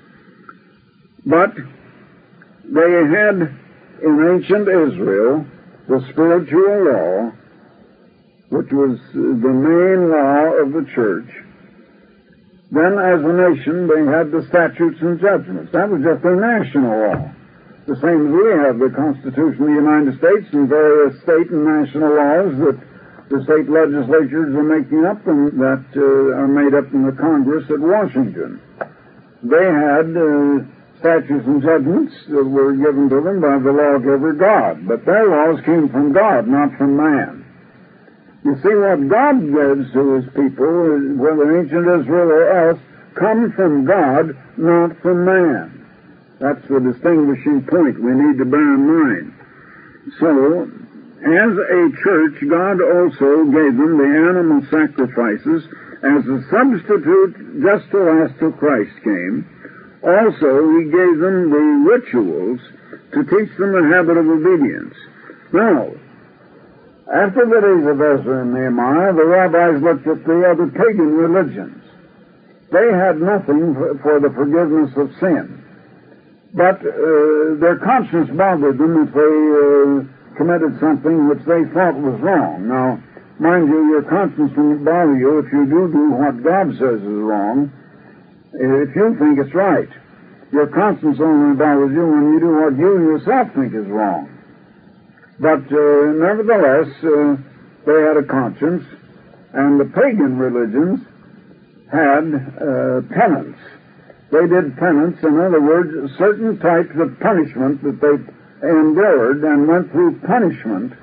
But they had in ancient Israel the spiritual law, which was the main law of the church. Then, as a nation, they had the statutes and judgments. That was just their national law. The same as we have the Constitution of the United States and various state and national laws that the state legislatures are making up and that uh, are made up in the Congress at Washington. They had uh, statutes and judgments that were given to them by the lawgiver God. But their laws came from God, not from man. You see, what God gives to his people, whether ancient Israel or else, come from God, not from man. That's the distinguishing point we need to bear in mind. So, as a church, God also gave them the animal sacrifices as a substitute just to last till Christ came. Also, he gave them the rituals to teach them the habit of obedience. Now, after the days of Ezra and Nehemiah, the rabbis looked at the other pagan religions. They had nothing for the forgiveness of sin. But uh, their conscience bothered them if they uh, committed something which they thought was wrong. Now, mind you, your conscience won't bother you if you do do what God says is wrong, if you think it's right. Your conscience only bothers you when you do what you yourself think is wrong. But uh, nevertheless, uh, they had a conscience, and the pagan religions had uh, penance. They did penance, in other words, certain types of punishment that they endured and went through punishment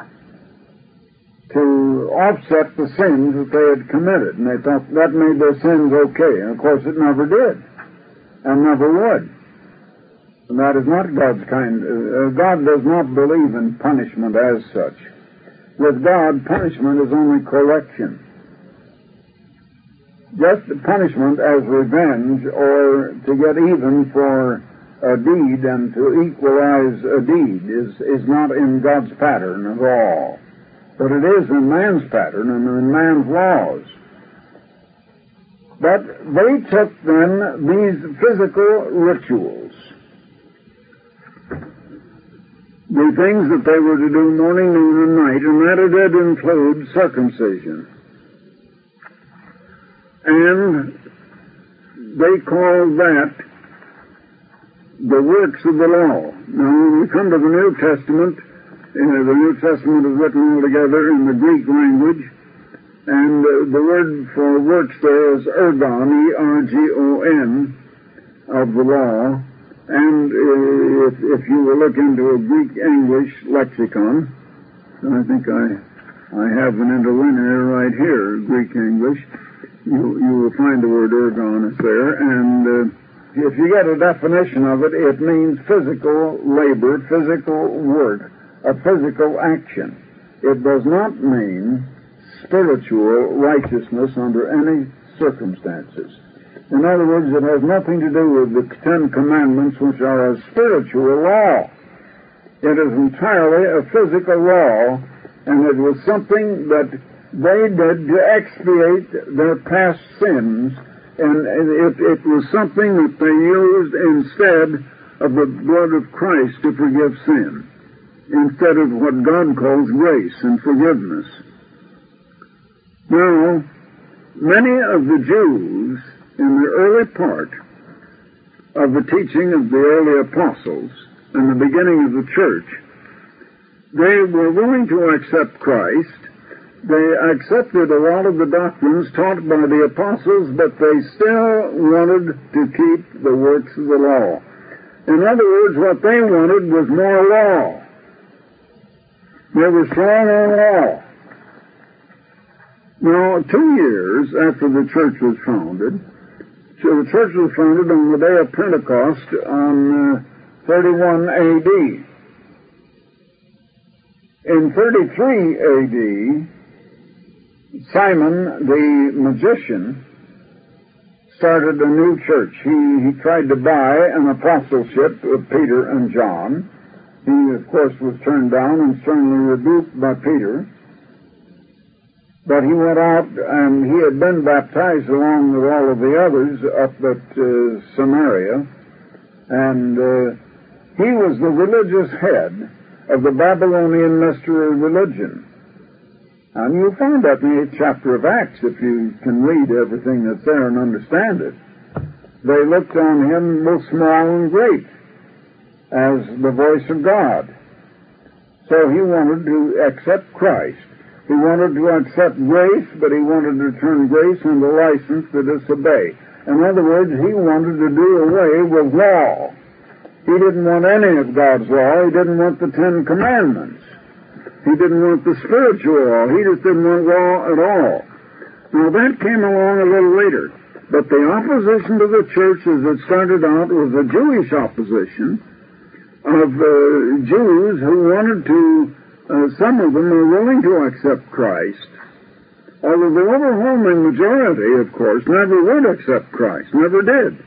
to offset the sins that they had committed. And they thought that made their sins okay. And of course it never did, and never would. And that is not God's kind. Uh, God does not believe in punishment as such. With God, punishment is only correction. Just punishment as revenge or to get even for a deed and to equalize a deed is, is not in God's pattern at all. But it is in man's pattern and in man's laws. But they took then these physical rituals, the things that they were to do morning, noon, and night, and that it did include circumcision. And they call that the works of the law. Now, when we come to the New Testament, uh, the New Testament is written altogether in the Greek language, and uh, the word for works there is ergon, E R G O N, of the law. And uh, if, if you will look into a Greek-English lexicon, and I think I, I have an interlinear right here, Greek-English, you, you will find the word ergon is there, and uh, if you get a definition of it, it means physical labor, physical work, a physical action. It does not mean spiritual righteousness under any circumstances. In other words, it has nothing to do with the Ten Commandments, which are a spiritual law. It is entirely a physical law, and it was something that they did to expiate their past sins, and it, it was something that they used instead of the blood of Christ to forgive sin, instead of what God calls grace and forgiveness. Now, many of the Jews in the early part of the teaching of the early apostles and the beginning of the church, they were willing to accept Christ. They accepted a lot of the doctrines taught by the apostles, but they still wanted to keep the works of the law. In other words, what they wanted was more law. They were strong on law. Now, two years after the church was founded, so the church was founded on the day of Pentecost on uh, thirty-one A D. In thirty-three A D, Simon the magician started a new church. He, he tried to buy an apostleship of Peter and John. He, of course, was turned down and sternly rebuked by Peter. But he went out, and he had been baptized along with all of the others up at uh, Samaria, and uh, he was the religious head of the Babylonian mystery religion. And you'll find that in the eighth chapter of Acts, if you can read everything that's there and understand it. They looked on him both small and great as the voice of God. So he wanted to accept Christ. He wanted to accept grace, but he wanted to turn grace into license to disobey. In other words, he wanted to do away with law. He didn't want any of God's law. He didn't want the Ten Commandments. He didn't want the spiritual law. He just didn't want law at all. Now, that came along a little later. But the opposition to the church as it started out was a Jewish opposition of uh, Jews who wanted to, uh, some of them were willing to accept Christ. Although the overwhelming majority, of course, never would accept Christ, never did.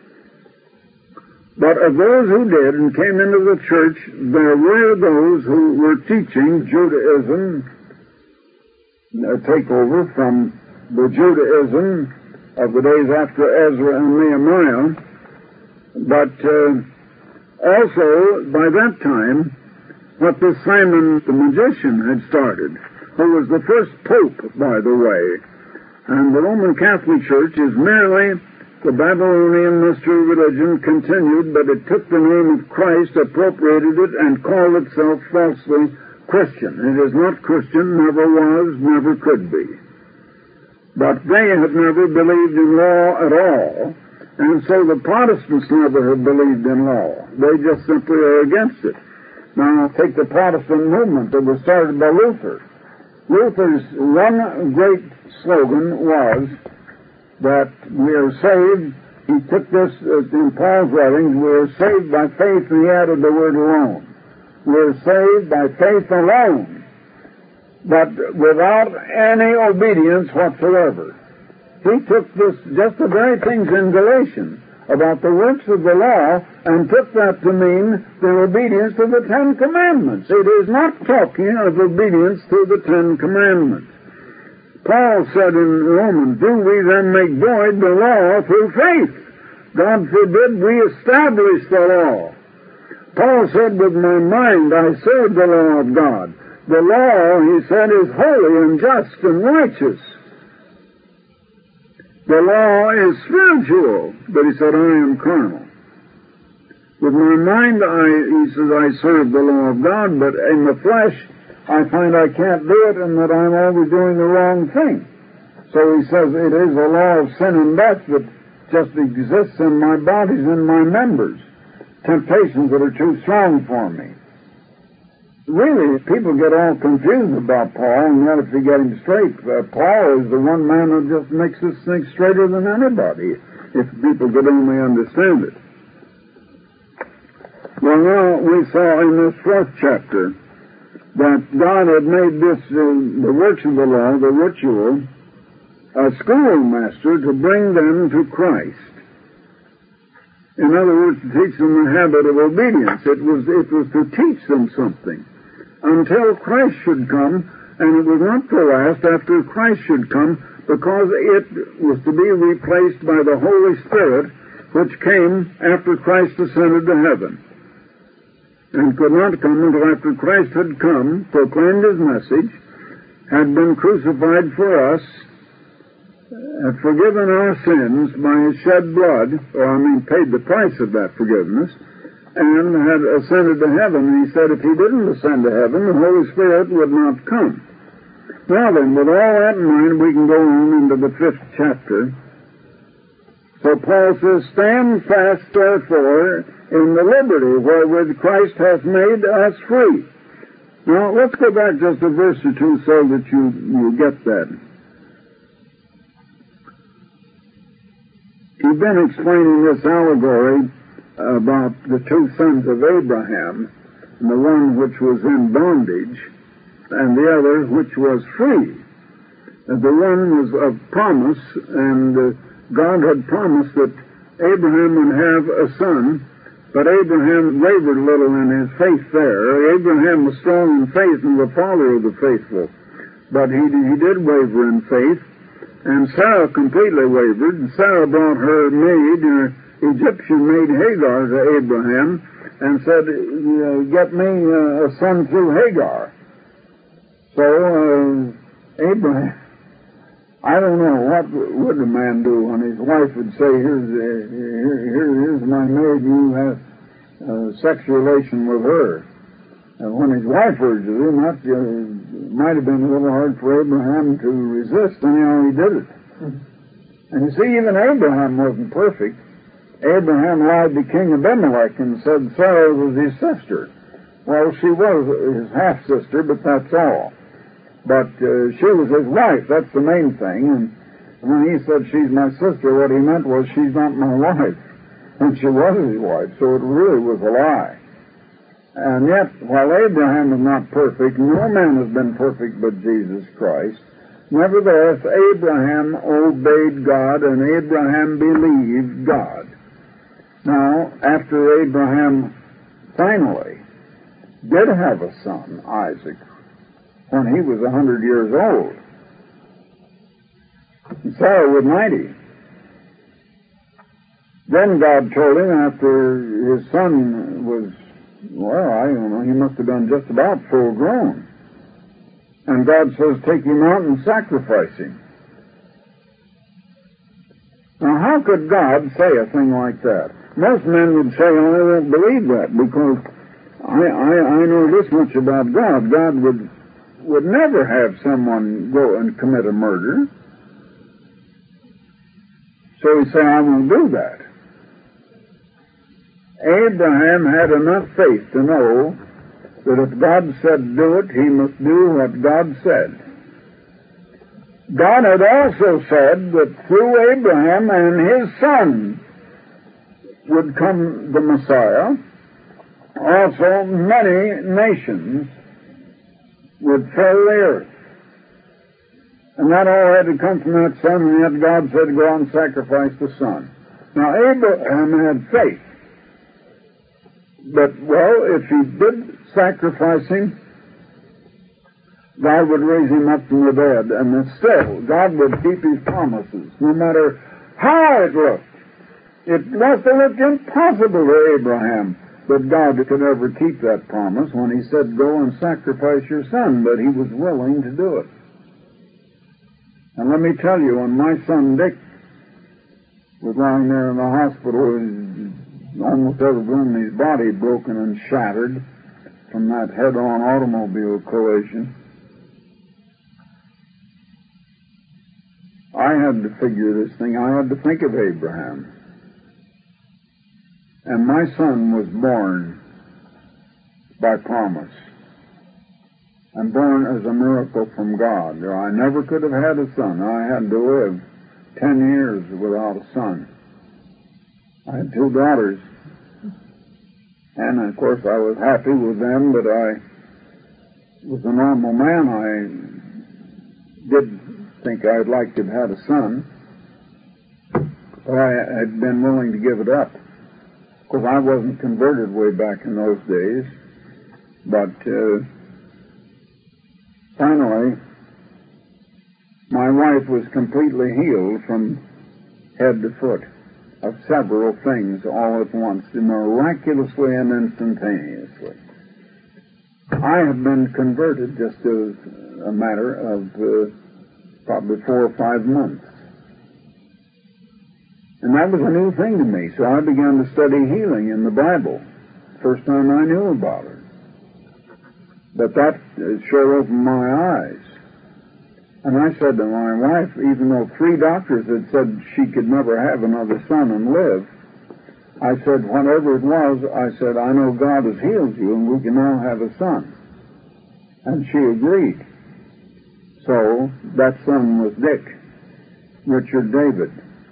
But of those who did and came into the church, there were those who were teaching Judaism, a takeover from the Judaism of the days after Ezra and Nehemiah. But uh, also, by that time, what this Simon the magician had started, who was the first pope, by the way, and the Roman Catholic Church is merely the Babylonian mystery religion continued, but it took the name of Christ, appropriated it, and called itself falsely Christian. It is not Christian, never was, never could be. But they have never believed in law at all, and so the Protestants never have believed in law. They just simply are against it. Now, take the Protestant movement that was started by Luther. Luther's one great slogan was that we are saved. He took this uh, in Paul's writings, we are saved by faith, and he added the word alone. We are saved by faith alone, but without any obedience whatsoever. He took this, just the very things in Galatians about the works of the law, and took that to mean the obedience to the Ten Commandments. It is not talking of obedience to the Ten Commandments. Paul said in Romans, do we then make void the law through faith? God forbid we establish the law. Paul said, with my mind I serve the law of God. The law, he said, is holy and just and righteous. The law is spiritual, but he said, I am carnal. With my mind, I, he says, I serve the law of God, but in the flesh, I find I can't do it and that I'm always doing the wrong thing. So he says it is a law of sin and death that just exists in my bodies and my members. Temptations that are too strong for me. Really, people get all confused about Paul, and yet if you get him straight, uh, Paul is the one man who just makes this thing straighter than anybody, if people could only understand it. Well, now we saw in this fourth chapter that God had made this, uh, the works of the law, the ritual, a schoolmaster to bring them to Christ. In other words, to teach them the habit of obedience. It was, it was to teach them something until Christ should come, and it was not to last after Christ should come, because it was to be replaced by the Holy Spirit, which came after Christ ascended to heaven, and could not come until after Christ had come, proclaimed his message, had been crucified for us, had forgiven our sins by his shed blood, or I mean paid the price of that forgiveness, and had ascended to heaven. And he said if he didn't ascend to heaven, the Holy Spirit would not come. Now then, with all that in mind, we can go on into the fifth chapter. So Paul says, stand fast, therefore, in the liberty wherewith Christ hath made us free. Now, let's go back just a verse or two so that you, you get that. You've been explaining this allegory about the two sons of Abraham, and the one which was in bondage, and the other which was free. And the one was of promise, and uh, God had promised that Abraham would have a son, but Abraham wavered a little in his faith there. Abraham was strong in faith and the father of the faithful, but he, he did waver in faith. And Sarah completely wavered, and Sarah brought her maid, her Egyptian maid Hagar, to Abraham, and said, get me uh, a son through Hagar. So, uh, Abraham, I don't know, what would a man do when his wife would say, here's, uh, here, here, here's my maid, you have uh, sex relation with her. And when his wife urges him, that uh, might have been a little hard for Abraham to resist, anyhow he did it. And you see, even Abraham wasn't perfect. Abraham lied to King Abimelech and said Sarah was his sister. Well, she was his half-sister, but that's all. But uh, she was his wife, that's the main thing. And when he said she's my sister, what he meant was she's not my wife. And she was his wife, so it really was a lie. And yet, while Abraham is not perfect, no man has been perfect but Jesus Christ. Nevertheless, Abraham obeyed God, and Abraham believed God. Now, after Abraham finally did have a son, Isaac, when he was a hundred years old, and Sarah was ninety, then God told him after his son was, well, I don't know, he must have been just about full grown. And God says, take him out and sacrifice him. Now, how could God say a thing like that? Most men would say, oh, I don't believe that, because I, I, I know this much about God. God would, would never have someone go and commit a murder. So he said, I won't do that. Abraham had enough faith to know that if God said do it, he must do what God said. God had also said that through Abraham and his son would come the Messiah. Also, many nations would fill the earth. And that all had to come from that son, and yet God said, go out and sacrifice the son. Now, Abraham had faith. But, well, if he did sacrifice him, God would raise him up from the dead, and then still, God would keep his promises, no matter how it looked. It must have looked impossible to Abraham that God could ever keep that promise when he said, go and sacrifice your son, but he was willing to do it. And let me tell you, when my son Dick was lying there in the hospital. Almost every bone in his body broken and shattered from that head-on automobile collision. I had to figure this thing. I had to think of Abraham. And my son was born by promise, and born as a miracle from God. I never could have had a son. I had to live ten years without a son. I had two daughters, and of course I was happy with them, but I was a normal man. I did think I'd like to have had a son, but I had been willing to give it up. Because I wasn't converted way back in those days. But uh, finally, my wife was completely healed from head to foot of several things all at once, miraculously and instantaneously. I have been converted just as a matter of uh, probably four or five months. And that was a new thing to me, so I began to study healing in the Bible. First time I knew about it. But that sure opened my eyes. And I said to my wife, even though three doctors had said she could never have another son and live, I said, whatever it was, I said, I know God has healed you and we can now have a son. And she agreed. So that son was Dick, Richard David.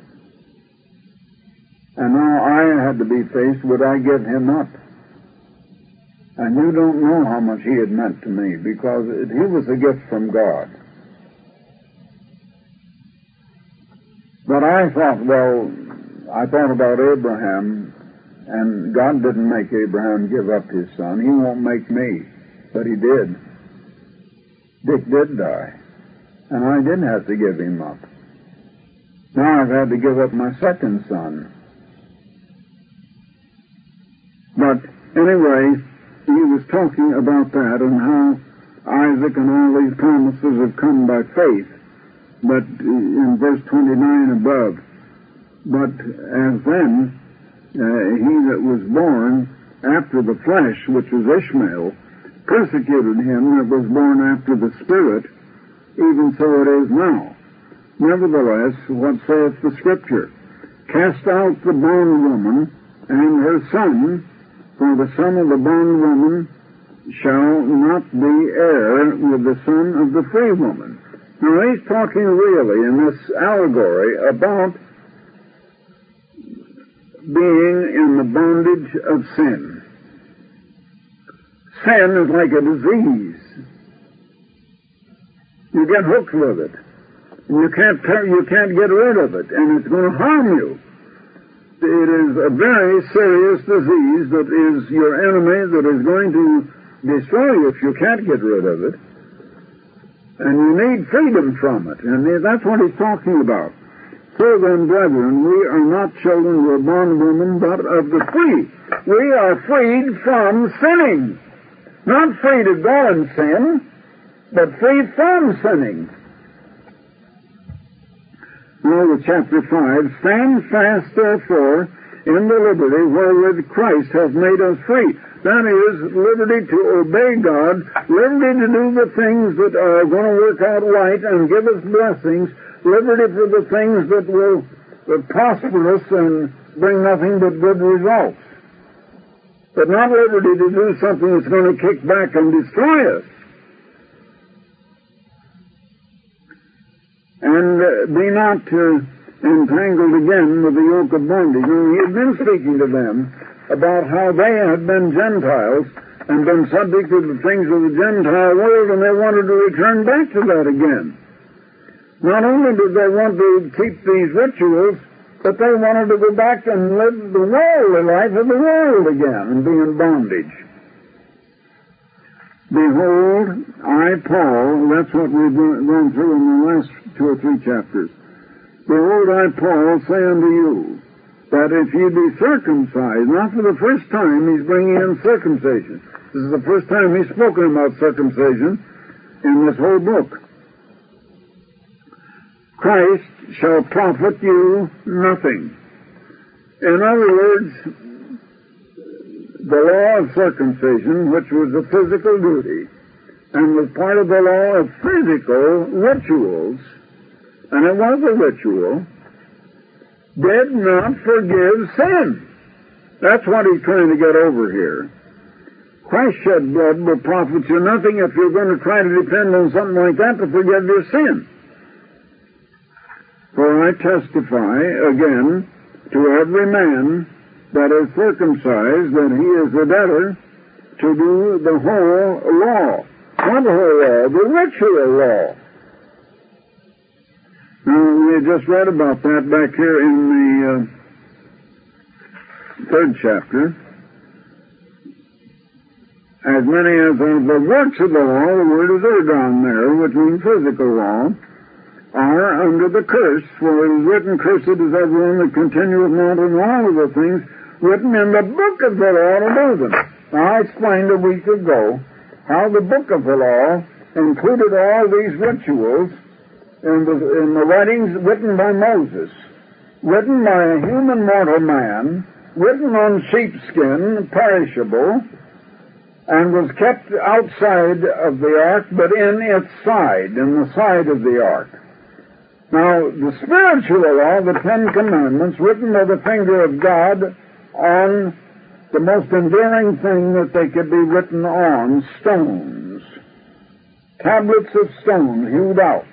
And now I had to be faced, would I give him up? And you don't know how much he had meant to me, because it, he was a gift from God. But I thought, well, I thought about Abraham, and God didn't make Abraham give up his son. He won't make me, but he did. Dick did die, and I didn't have to give him up. Now I've had to give up my second son. But anyway, he was talking about that and how Isaac and all these promises have come by faith, but in verse twenty-nine above. But as then, uh, he that was born after the flesh, which was Ishmael, persecuted him that was born after the Spirit, even so it is now. Nevertheless, what saith the Scripture? Cast out the bondwoman and her son, for the son of the bondwoman shall not be heir with the son of the free woman. Now he's talking really in this allegory about being in the bondage of sin. Sin is like a disease. You get hooked with it. And you can't you can't get rid of it, and it's going to harm you. It is a very serious disease that is your enemy, that is going to destroy you if you can't get rid of it. And you need freedom from it. And that's what he's talking about. So then, brethren, we are not children of a bondwoman, but of the free. We are freed from sinning. Not free to go and sin, but free from sinning. Now, with chapter five, stand fast, therefore, in the liberty wherewith Christ hath made us free. That is, liberty to obey God, liberty to do the things that are going to work out right and give us blessings, liberty for the things that will prosper us and bring nothing but good results. But not liberty to do something that's going to kick back and destroy us. And uh, be not uh, entangled again with the yoke of bondage. And he had been speaking to them about how they had been Gentiles and been subject to the things of the Gentile world, and they wanted to return back to that again. Not only did they want to keep these rituals, but they wanted to go back and live the worldly life of the world again and be in bondage. Behold, I, Paul, that's what we've gone through in the last two or three chapters. Behold, I, Paul, say unto you, that if ye be circumcised, not for the first time he's bringing in circumcision. This is the first time he's spoken about circumcision in this whole book. Christ shall profit you nothing. In other words, the law of circumcision, which was a physical duty, and was part of the law of physical rituals, and it was a ritual, did not forgive sin. That's what he's trying to get over here. Christ shed blood will profit you nothing if you're going to try to depend on something like that to forgive your sin. For I testify, again, to every man that is circumcised that he is the debtor to do the whole law. Not the whole law, the ritual law. Now, we just read about that back here in the uh, third chapter. As many as are the works of the law, the word is ergon there, which means physical law, are under the curse, for it is written, cursed is everyone that continueth not in all of the things written in the book of the law to do them. Now, I explained a week ago how the book of the law included all these rituals in the, in the writings written by Moses, written by a human mortal man, written on sheepskin, perishable, and was kept outside of the ark, but in its side, in the side of the ark. Now, the spiritual law, the Ten Commandments, written by the finger of God on the most enduring thing that they could be written on, stones. Tablets of stone hewed out.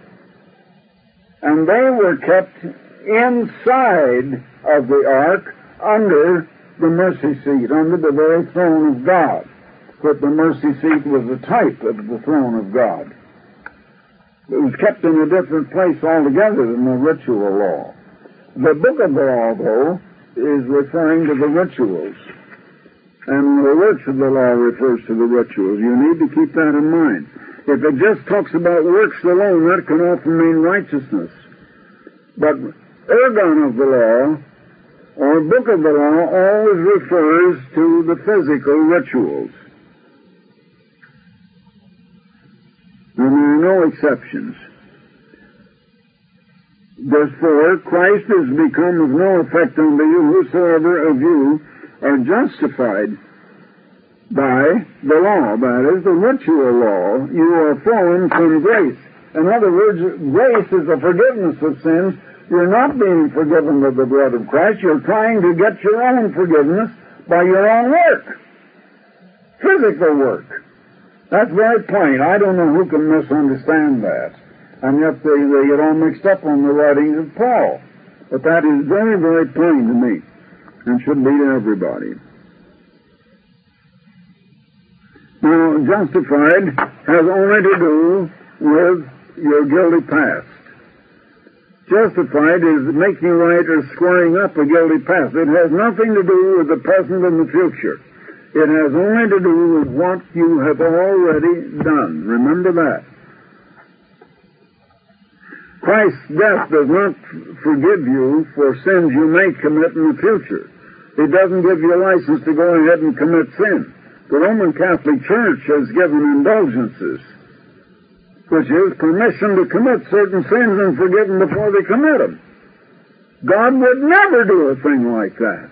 And they were kept inside of the ark under the mercy seat, under the very throne of God. But the mercy seat was a type of the throne of God. It was kept in a different place altogether than the ritual law. The book of the law, though, is referring to the rituals. And the works of the law refers to the rituals. You need to keep that in mind. If it just talks about works alone, that can often mean righteousness. But ergon of the law, or book of the law, always refers to the physical rituals. And there are no exceptions. Verse four, Christ is become of no effect unto you, whosoever of you are justified by the law, that is, the ritual law. You are fallen from grace. In other words, grace is the forgiveness of sins. You're not being forgiven by the blood of Christ. You're trying to get your own forgiveness by your own work. Physical work. That's very plain. I don't know who can misunderstand that. And yet they, they get all mixed up on the writings of Paul. But that is very, very plain to me, and should be to everybody. Now, justified has only to do with your guilty past. Justified is making right or squaring up a guilty past. It has nothing to do with the present and the future. It has only to do with what you have already done. Remember that. Christ's death does not forgive you for sins you may commit in the future. It doesn't give you a license to go ahead and commit sin. The Roman Catholic Church has given indulgences, which is permission to commit certain sins and forgive them before they commit them. God would never do a thing like that.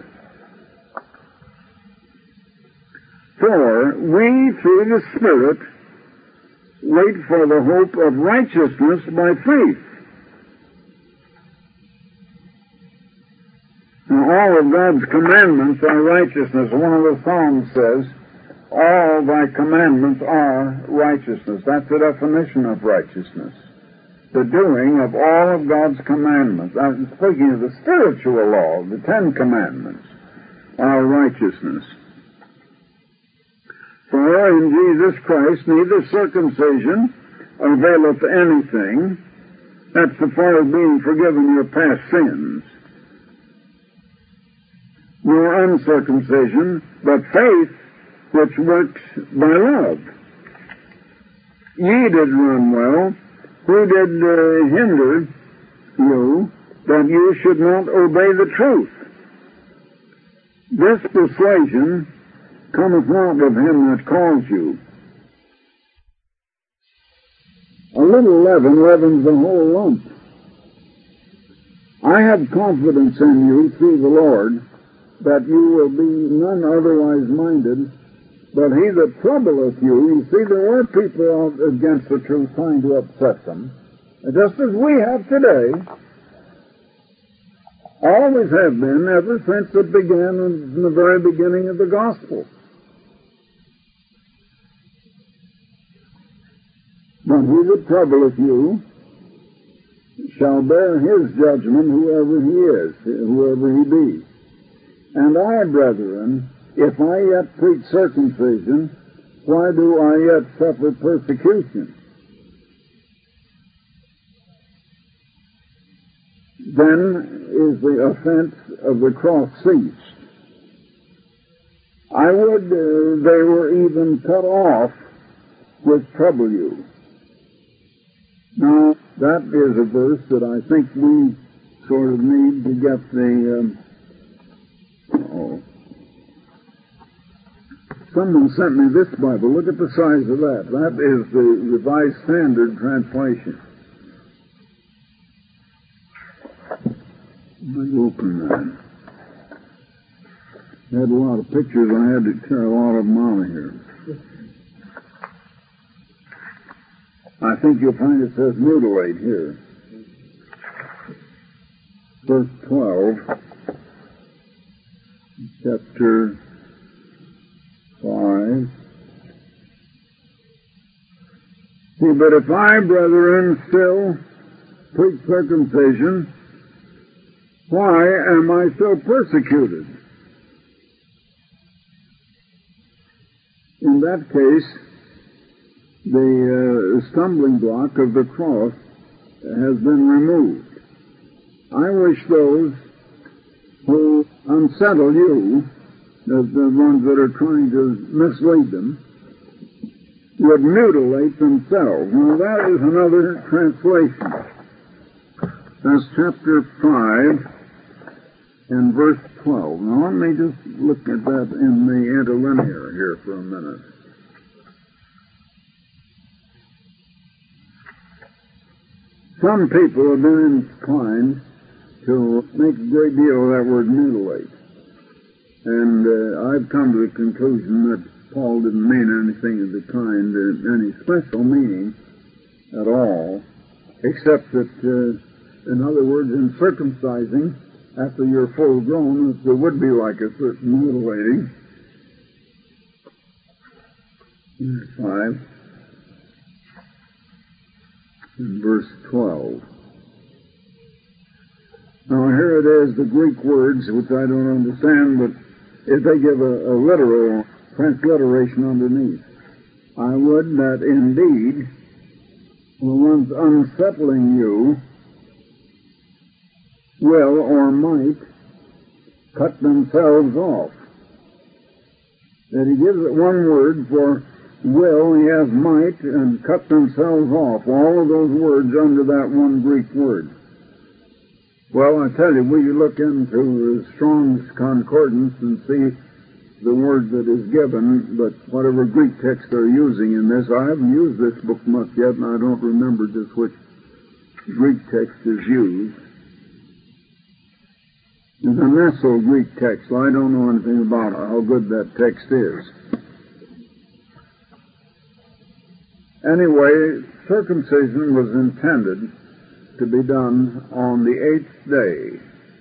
For we, through the Spirit, wait for the hope of righteousness by faith. Now, all of God's commandments are righteousness. One of the Psalms says, all thy commandments are righteousness. That's the definition of righteousness. The doing of all of God's commandments. I'm speaking of the spiritual law, the Ten Commandments, are righteousness. For in Jesus Christ neither circumcision availeth anything, that's the far of being forgiven your past sins, nor uncircumcision, but faith which works by love. Ye did run well. Who did uh, hinder you that you should not obey the truth? This persuasion cometh not of him that calls you. A little leaven leavens the whole lump. I I have confidence in you through the Lord that you will be none otherwise minded, but he that troubleth you. You see, there were people out against the truth trying to upset them, just as we have today, always have been ever since it began in the very beginning of the gospel. But he that troubleth you shall bear his judgment, whoever he is, whoever he be. And I, brethren, if I yet preach circumcision, why do I yet suffer persecution? Then is the offense of the cross ceased. I would uh, they were even cut off which trouble you. Now, that is a verse that I think we sort of need to get the... Um, oh. Someone sent me this Bible. Look at the size of that. That is the Revised Standard Translation. Let me open that. I had a lot of pictures. I had to tear a lot of them out of here. I think you'll find it says mutilate here. Verse twelve, chapter five. See, but if I, brethren, still preach circumcision, why am I so persecuted? In that case, the uh, stumbling block of the cross has been removed. I wish those who unsettle you, the, the ones that are trying to mislead them, would mutilate themselves. Now that is another translation. That's chapter five and verse twelve. Now let me just look at that in the interlinear here for a minute. Some people have been inclined to make a great deal of that word mutilate. And uh, I've come to the conclusion that Paul didn't mean anything of the kind, uh, any special meaning at all, except that, uh, in other words, in circumcising, after you're full grown, there would be like a certain mutilating. Five. In verse twelve. Now here it is, the Greek words, which I don't understand, but if they give a, a literal transliteration underneath. I would that indeed the ones unsettling you will or might cut themselves off. That he gives it one word for will, he has might, and cut themselves off. All of those words under that one Greek word. Well, I tell you, we look into Strong's Concordance and see the word that is given, but whatever Greek text they're using in this, I haven't used this book much yet, and I don't remember just which Greek text is used. It's a Nesso Greek text. I don't know anything about how good that text is. Anyway, circumcision was intended to be done on the eighth day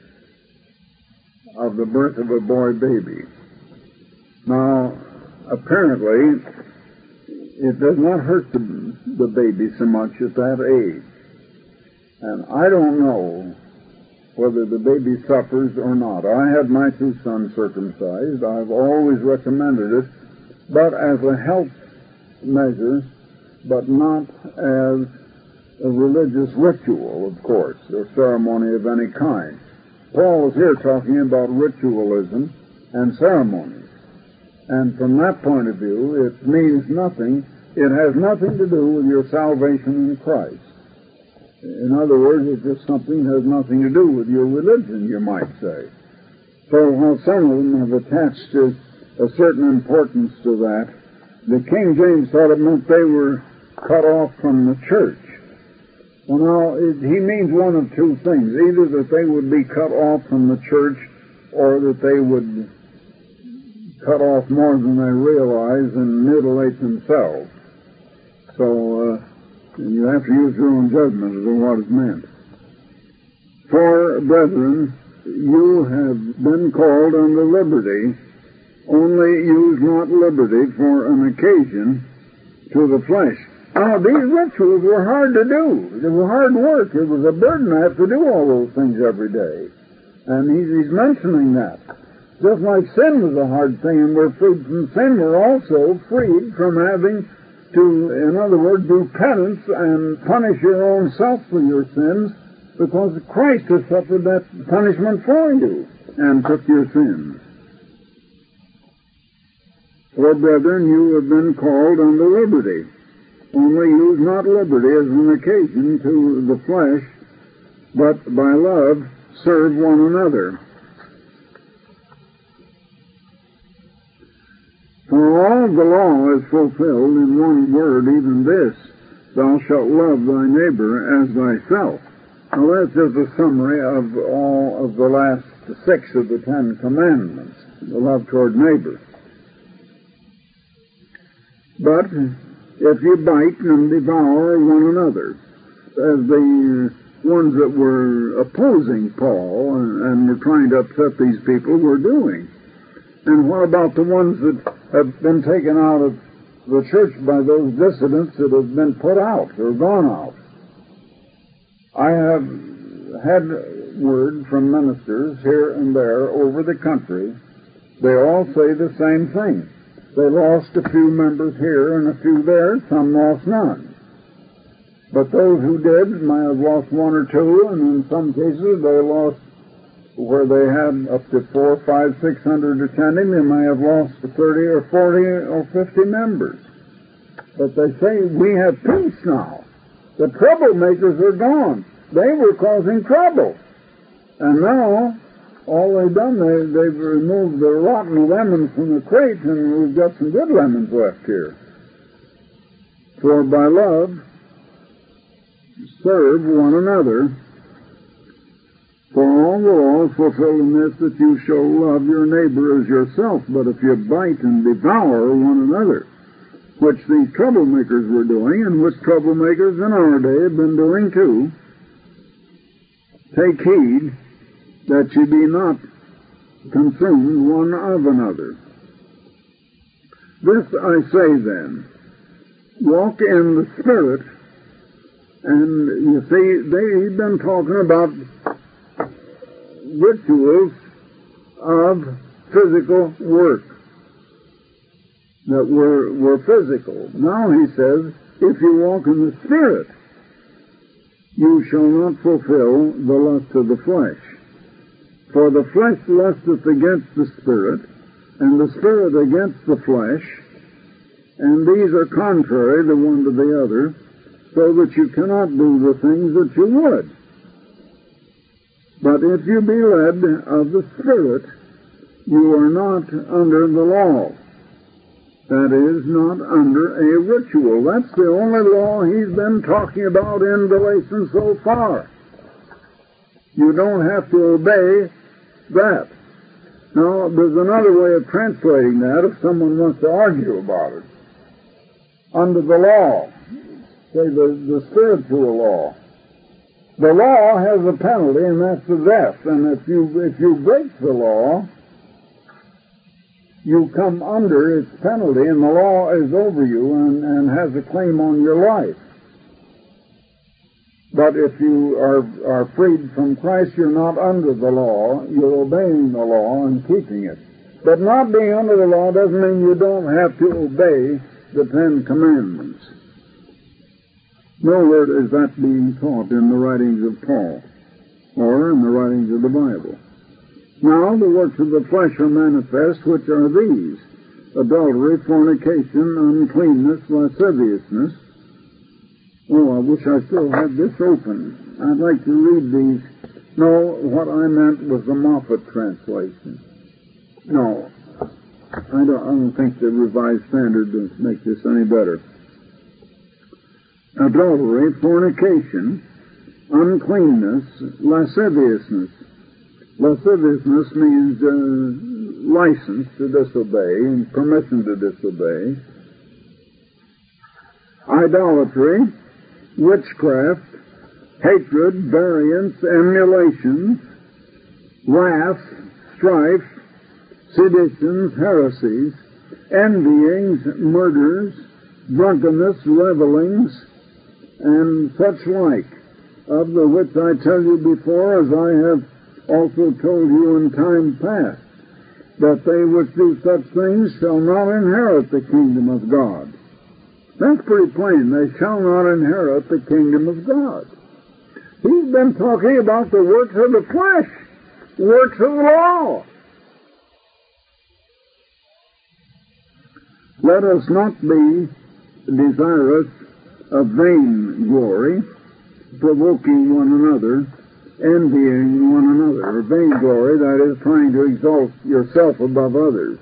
of the birth of a boy baby. Now, apparently, it does not hurt the, the baby so much at that age. And I don't know whether the baby suffers or not. I had my two sons circumcised. I've always recommended it, but as a health measure, but not as a religious ritual, of course, or ceremony of any kind. Paul is here talking about ritualism and ceremonies. And from that point of view, it means nothing. It has nothing to do with your salvation in Christ. In other words, it's just something that has nothing to do with your religion, you might say. So while some of them have attached a certain importance to that, the King James thought it meant they were cut off from the church. Well, now, it, he means one of two things. Either that they would be cut off from the church, or that they would cut off more than they realize and mutilate themselves. So, uh, you have to use your own judgment as to what is meant. For, brethren, you have been called unto liberty, only use not liberty for an occasion to the flesh. Now, these rituals were hard to do. They were hard work. It was a burden to have to do all those things every day. And he's, he's mentioning that. Just like sin was a hard thing, and we're freed from sin, we're also freed from having to, in other words, do penance and punish your own self for your sins, because Christ has suffered that punishment for you and took your sins. For, brethren, you have been called unto liberty. Only use not liberty as an occasion to the flesh, but by love serve one another. For all the law is fulfilled in one word, even this, thou shalt love thy neighbor as thyself. Now that's just a summary of all of the last six of the Ten Commandments, the love toward neighbor. But if you bite and devour one another, as the ones that were opposing Paul and, and were trying to upset these people were doing. And what about the ones that have been taken out of the church by those dissidents that have been put out or gone out? I have had word from ministers here and there over the country. They all say the same thing. They lost a few members here and a few there. Some lost none. But those who did might have lost one or two, and in some cases they lost, where they had up to four, five, six hundred attending, they may have lost thirty or forty or fifty members. But they say, we have peace now. The troublemakers are gone. They were causing trouble. And now, all they've done, they, they've removed the rotten lemons from the crate, and we've got some good lemons left here. For by love, serve one another. For all the law is fulfilled in this, that you shall love your neighbor as yourself. But if you bite and devour one another, which these troublemakers were doing, and which troublemakers in our day have been doing too, take heed that ye be not consumed one of another. This I say then, walk in the Spirit. And you see, they've been talking about rituals of physical work that were, were physical. Now he says, if you walk in the Spirit, you shall not fulfill the lust of the flesh. For the flesh lusteth against the Spirit, and the Spirit against the flesh, and these are contrary the one to the other, so that you cannot do the things that you would. But if you be led of the Spirit, you are not under the law. That is, not under a ritual. That's the only law he's been talking about in Galatians so far. You don't have to obey that. Now, there's another way of translating that if someone wants to argue about it. Under the law, say the, the spiritual law. The law has a penalty, and that's the death. And if you if you break the law, you come under its penalty, and the law is over you and, and has a claim on your life. But if you are, are freed from Christ, you're not under the law. You're obeying the law and keeping it. But not being under the law doesn't mean you don't have to obey the Ten Commandments. Nowhere is that being taught in the writings of Paul or in the writings of the Bible. Now the works of the flesh are manifest, which are these: adultery, fornication, uncleanness, lasciviousness. Oh, I wish I still had this open. I'd like to read these. No, what I meant was the Moffat translation. No, I don't, I don't think the Revised Standard does make this any better. Adultery, fornication, uncleanness, lasciviousness. Lasciviousness means uh, license to disobey and permission to disobey. Idolatry, witchcraft, hatred, variance, emulations, wrath, strife, seditions, heresies, envyings, murders, drunkenness, revellings, and such like, of the which I tell you before, as I have also told you in time past, that they which do such things shall not inherit the kingdom of God. That's pretty plain. They shall not inherit the kingdom of God. He's been talking about the works of the flesh, works of the law. Let us not be desirous of vain glory, provoking one another, envying one another. Vainglory, that is, trying to exalt yourself above others.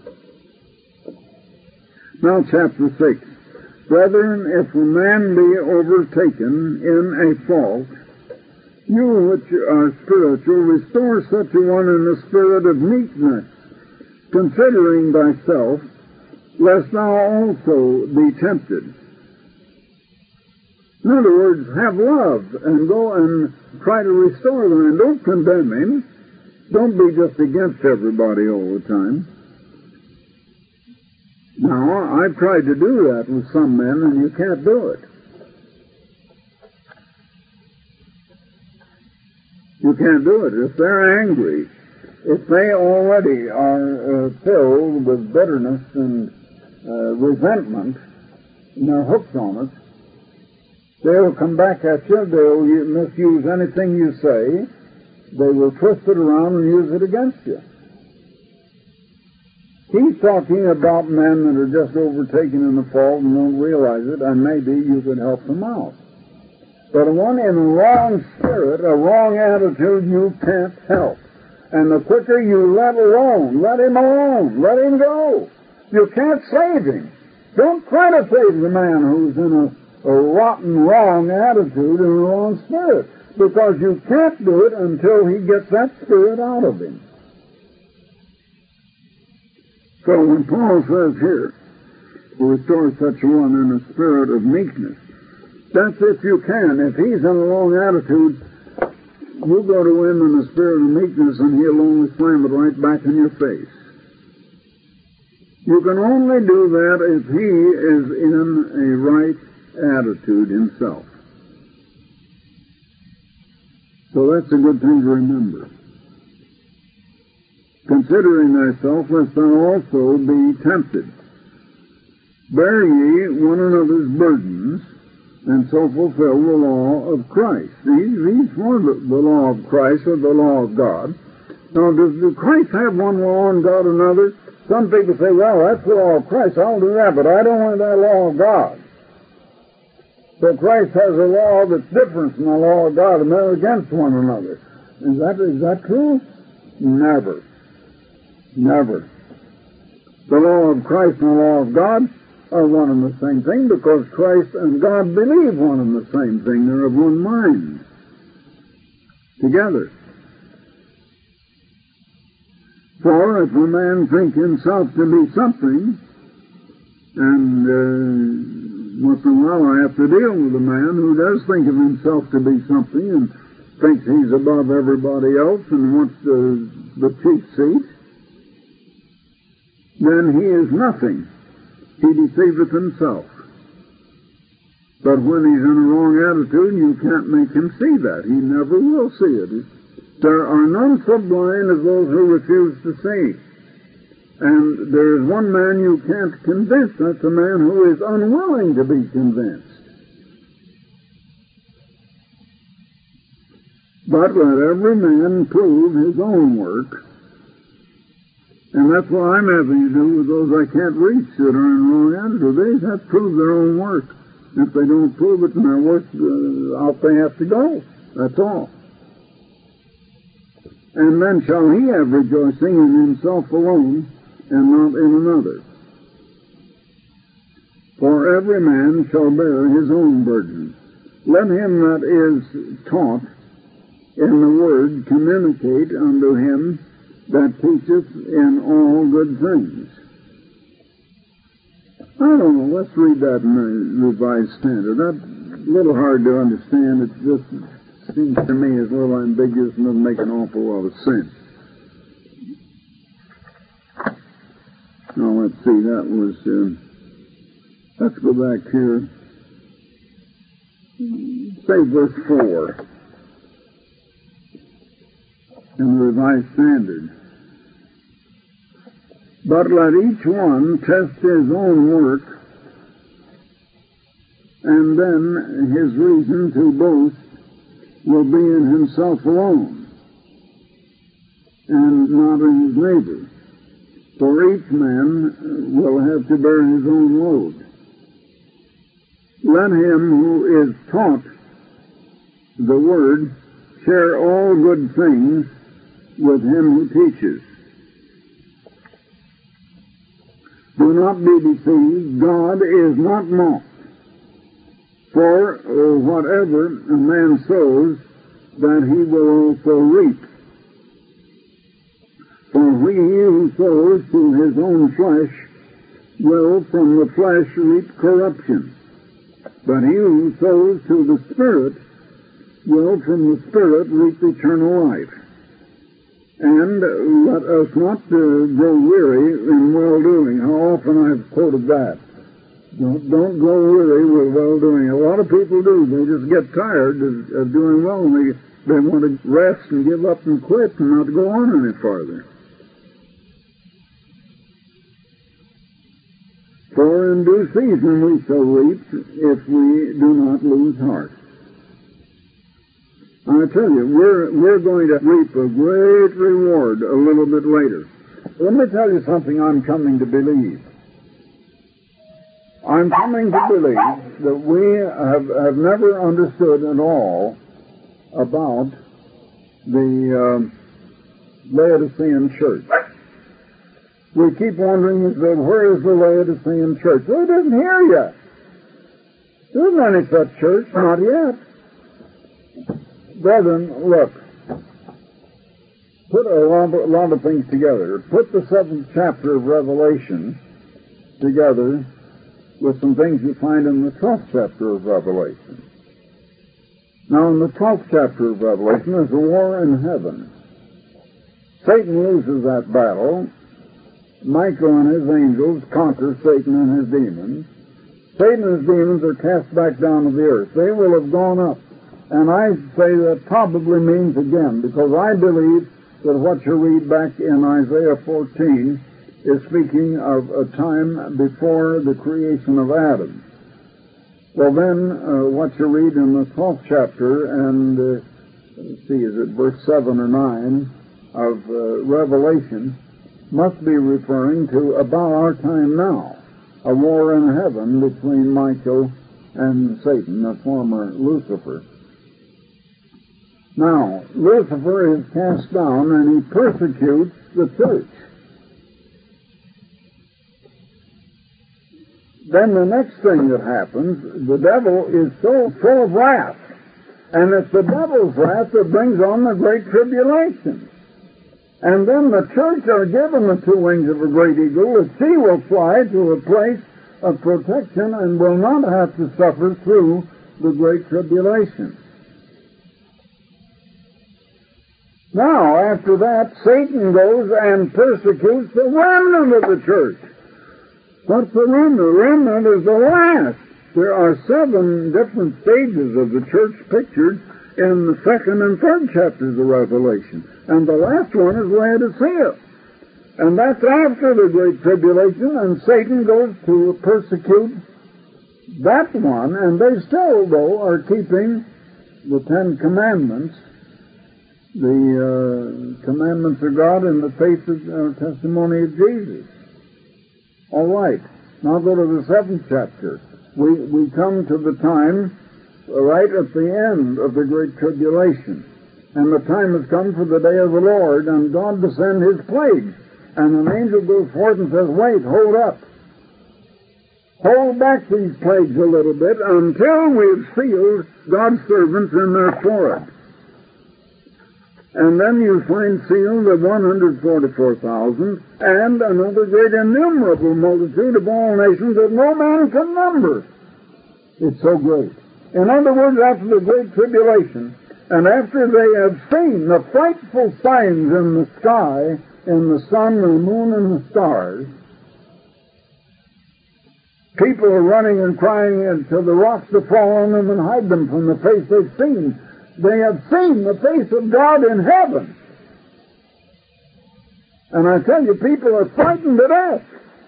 Now, chapter six. Brethren, if a man be overtaken in a fault, you which are spiritual, restore such a one in the spirit of meekness, considering thyself, lest thou also be tempted. In other words, have love and go and try to restore the man. Don't condemn him. Don't be just against everybody all the time. Now, I've tried to do that with some men, and you can't do it. You can't do it. If they're angry, if they already are uh, filled with bitterness and uh, resentment, and they're hooked on it, they'll come back at you, they'll misuse anything you say, they will twist it around and use it against you. He's talking about men that are just overtaken in the fault and don't realize it, and maybe you could help them out. But one in a wrong spirit, a wrong attitude, you can't help. And the quicker you let alone, let him alone, let him go. You can't save him. Don't try to save the man who's in a, a rotten, wrong attitude and a wrong spirit, because you can't do it until he gets that spirit out of him. So when Paul says here, restore such a one in a spirit of meekness, that's if you can. If he's in a wrong attitude, you go to him in a spirit of meekness and he'll only slam it right back in your face. You can only do that if he is in a right attitude himself. So that's a good thing to remember. Considering thyself, lest thou also be tempted. Bear ye one another's burdens, and so fulfill the law of Christ. These, these were the, the law of Christ, or the law of God. Now, does, does Christ have one law and God another? Some people say, well, that's the law of Christ, I'll do that, but I don't want that law of God. So Christ has a law that's different from the law of God, and they're against one another. Is that, is that true? Never. Never. The law of Christ and the law of God are one and the same thing, because Christ and God believe one and the same thing. They're of one mind. Together. For if a man think himself to be something, and uh, once in a while I have to deal with a man who does think of himself to be something and thinks he's above everybody else and wants the, the chief seat, then he is nothing. He deceiveth himself. But when he's in a wrong attitude, you can't make him see that. He never will see it. There are none so blind as those who refuse to see. And there is one man you can't convince. That's a man who is unwilling to be convinced. But let every man prove his own work. And that's what I'm having to do with those I can't reach that are in wrong attitude. They have to prove their own work. If they don't prove it in their work, uh, out they have to go. That's all. And then shall he have rejoicing in himself alone, and not in another. For every man shall bear his own burden. Let him that is taught in the word communicate unto him that teacheth in all good things. I don't know, let's read that in the Revised Standard. That's a little hard to understand. It just seems to me as a little ambiguous and doesn't make an awful lot of sense. Now, let's see, that was, uh, let's go back here. Say verse four in the Revised Standard. But let each one test his own work, and then his reason to boast will be in himself alone, and not in his neighbor. For each man will have to bear his own load. Let him who is taught the word share all good things with him who teaches. Do not be deceived, God is not mocked. For whatever a man sows, that he will also reap. For he who sows to his own flesh will from the flesh reap corruption. But he who sows to the Spirit will from the Spirit reap eternal life. And let us not uh, grow weary in well-doing. How often I've quoted that. Don't, don't grow weary with well-doing. A lot of people do. They just get tired of, of doing well, and they, they want to rest and give up and quit and not go on any farther. For in due season we shall reap if we do not lose heart. I tell you, we're, we're going to reap a great reward a little bit later. Let me tell you something I'm coming to believe. I'm coming to believe that we have, have never understood at all about the uh, Laodicean church. We keep wondering, where is the Laodicean church? Well, it isn't here yet. There isn't any such church, not yet. Brethren, look, put a lot, a lot of things together. Put the seventh chapter of Revelation together with some things you find in the twelfth chapter of Revelation. Now, in the twelfth chapter of Revelation, there's a war in heaven. Satan loses that battle. Michael and his angels conquer Satan and his demons. Satan and his demons are cast back down to the earth. They will have gone up. And I say that probably means again, because I believe that what you read back in Isaiah fourteen is speaking of a time before the creation of Adam. Well then, uh, what you read in the twelfth chapter, and uh, let's see, is it verse seven or nine of uh, Revelation, must be referring to about our time now, a war in heaven between Michael and Satan, the former Lucifer. Now, Lucifer is cast down and he persecutes the church. Then the next thing that happens, the devil is so full of wrath. And it's the devil's wrath that brings on the great tribulation. And then the church are given the two wings of a great eagle, that she will fly to a place of protection and will not have to suffer through the great tribulation. Now, after that, Satan goes and persecutes the remnant of the church. What's the remnant? The remnant is the last. There are seven different stages of the church pictured in the second and third chapters of Revelation. And the last one is Laodicea. And that's after the Great Tribulation, and Satan goes to persecute that one, and they still, though, are keeping the Ten Commandments, the uh, commandments of God in the faith of uh, testimony of Jesus. All right. Now go to the seventh chapter. We we come to the time right at the end of the Great Tribulation. And the time has come for the day of the Lord, and God to send His plagues. And an angel goes forth and says, wait, hold up. hold back these plagues a little bit until we've sealed God's servants in their forehead. And then you find sealed the one hundred forty-four thousand and another great innumerable multitude of all nations that no man can number. It's so great. In other words, after the great tribulation, and after they have seen the frightful signs in the sky, in the sun, the moon, and the stars, people are running and crying until the rocks to fall on them and hide them from the face they've seen. They have seen the face of God in heaven. And I tell you, people are frightened to death.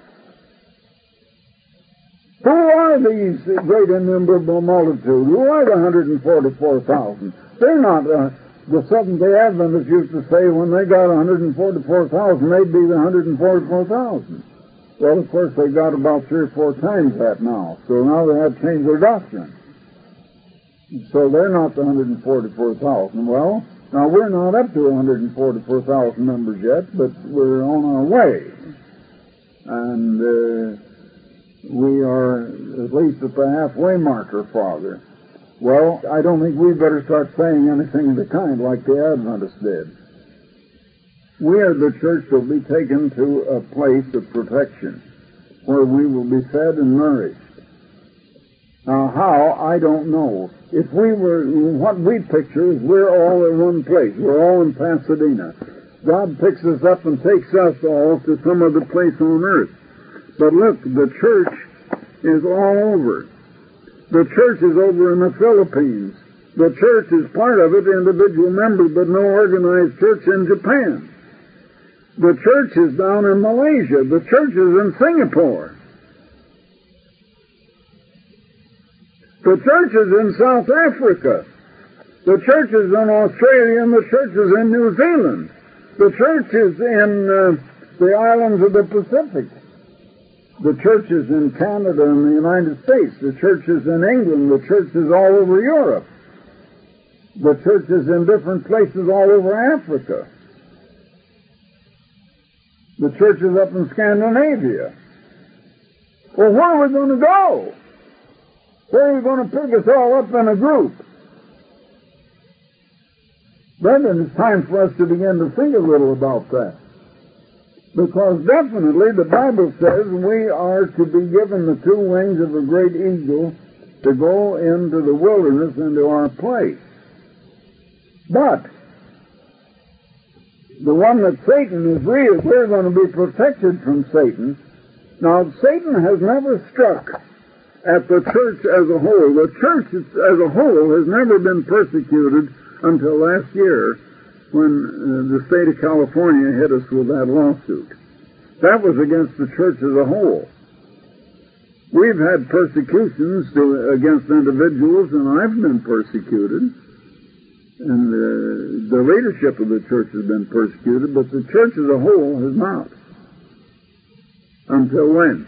Who are these great innumerable multitude? Who are the one hundred forty-four thousand? They're not, uh, the Seventh-day Adventists used to say when they got one hundred forty-four thousand, they'd be the one hundred forty-four thousand. Well, of course, they got about three or four times that now. So now they have changed their doctrine. So they're not the one hundred forty-four thousand. Well, now we're not up to one hundred forty-four thousand members yet, but we're on our way. And uh, we are at least at the halfway marker, Father. Well, I don't think we better start saying anything of the kind like the Adventists did. We are the church that will be taken to a place of protection where we will be fed and nourished. Now, how, I don't know. If we were, what we picture is we're all in one place. We're all in Pasadena. God picks us up and takes us all to some other place on earth. But look, the church is all over. The church is over in the Philippines. The church is part of it, individual members, but no organized church in Japan. The church is down in Malaysia. The church is in Singapore. The church is in South Africa. The church is in Australia, and the church is in New Zealand. The church is in uh, the islands of the Pacific. The church is in Canada and the United States. The church is in England. The church is all over Europe. The church is in different places all over Africa. The church is up in Scandinavia. Well, where are we going to go? Where are we going to pick us all up in a group? Brethren, it's time for us to begin to think a little about that. Because definitely the Bible says we are to be given the two wings of a great eagle to go into the wilderness, into our place. But the one that Satan is real, we're going to be protected from Satan. Now, Satan has never struck at the church as a whole. The church as a whole has never been persecuted until last year when uh, the state of California hit us with that lawsuit. That was against the church as a whole. We've had persecutions to, against individuals, and I've been persecuted. And uh, the leadership of the church has been persecuted, but the church as a whole has not. Until when?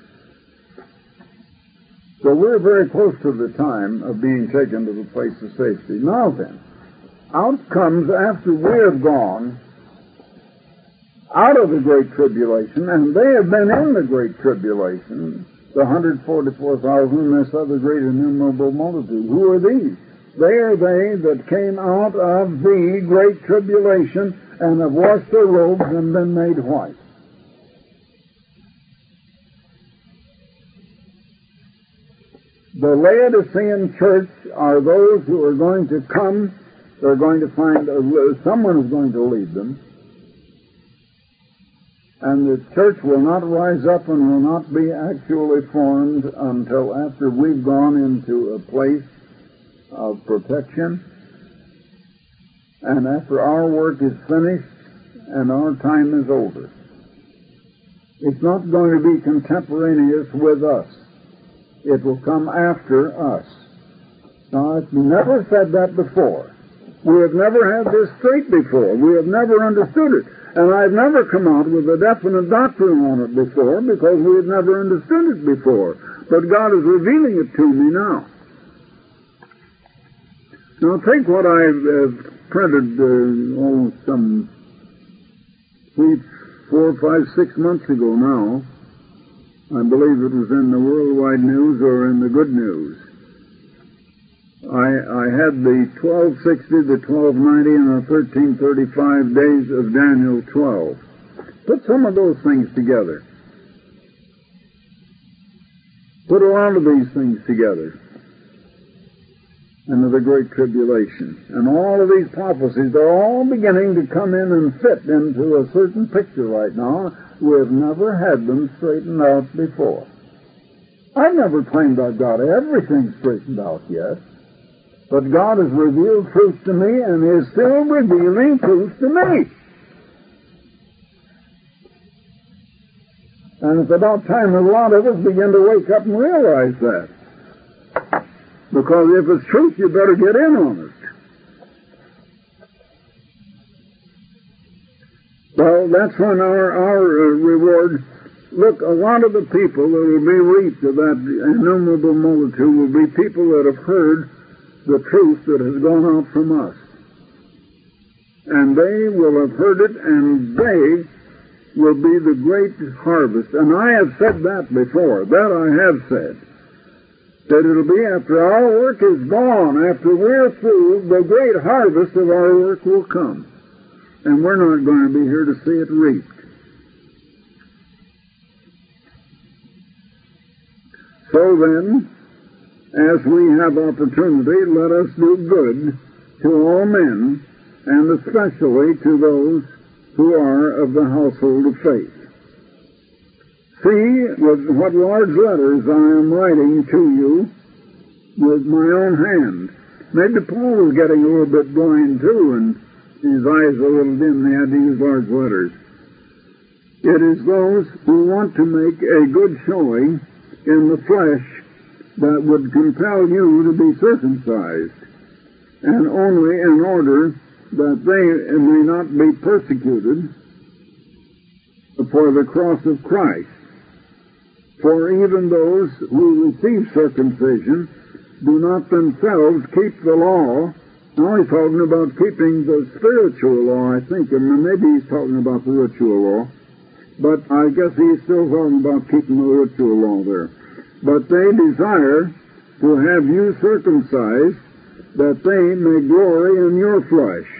So we're very close to the time of being taken to the place of safety. Now then, out comes, after we have gone out of the Great Tribulation, and they have been in the Great Tribulation, the one hundred forty-four thousand and this other great innumerable multitude. Who are these? They are they that came out of the Great Tribulation and have washed their robes and been made white. The Laodicean church are those who are going to come. They're going to find, a, someone is going to lead them. And the church will not rise up and will not be actually formed until after we've gone into a place of protection, and after our work is finished and our time is over. It's not going to be contemporaneous with us. It will come after us. Now, I've never said that before. We have never had this straight before. We have never understood it. And I've never come out with a definite doctrine on it before because we have never understood it before. But God is revealing it to me now. Now, take what I've uh, printed uh, oh, some three, four, five, six months ago now. I believe it was in the Worldwide News or in the Good News. I, I had the twelve sixty, the twelve ninety, and the thirteen thirty-five days of Daniel twelve. Put some of those things together. Put a lot of these things together. And of the Great Tribulation. And all of these prophecies, they're all beginning to come in and fit into a certain picture right now. We've never had them straightened out before. I never claimed I've got everything straightened out yet. But God has revealed truth to me and is still revealing truth to me. And it's about time a lot of us begin to wake up and realize that. Because if it's truth, you better get in on it. Well, that's when our, our uh, reward. Look, a lot of the people that will be reaped of that innumerable multitude will be people that have heard the truth that has gone out from us. And they will have heard it, and they will be the great harvest. And I have said that before. That I have said. That it'll be after our work is gone, after we're through, the great harvest of our work will come. And we're not going to be here to see it reaped. So then, as we have opportunity, let us do good to all men, and especially to those who are of the household of faith. See with what large letters I am writing to you with my own hand. Maybe Paul was getting a little bit blind too, and his eyes a little dim. They had to use large letters. It is those who want to make a good showing in the flesh that would compel you to be circumcised, and only in order that they may not be persecuted for the cross of Christ. For even those who receive circumcision do not themselves keep the law. Now he's talking about keeping the spiritual law, I think, and maybe he's talking about the ritual law. But I guess he's still talking about keeping the ritual law there. But they desire to have you circumcised, that they may glory in your flesh.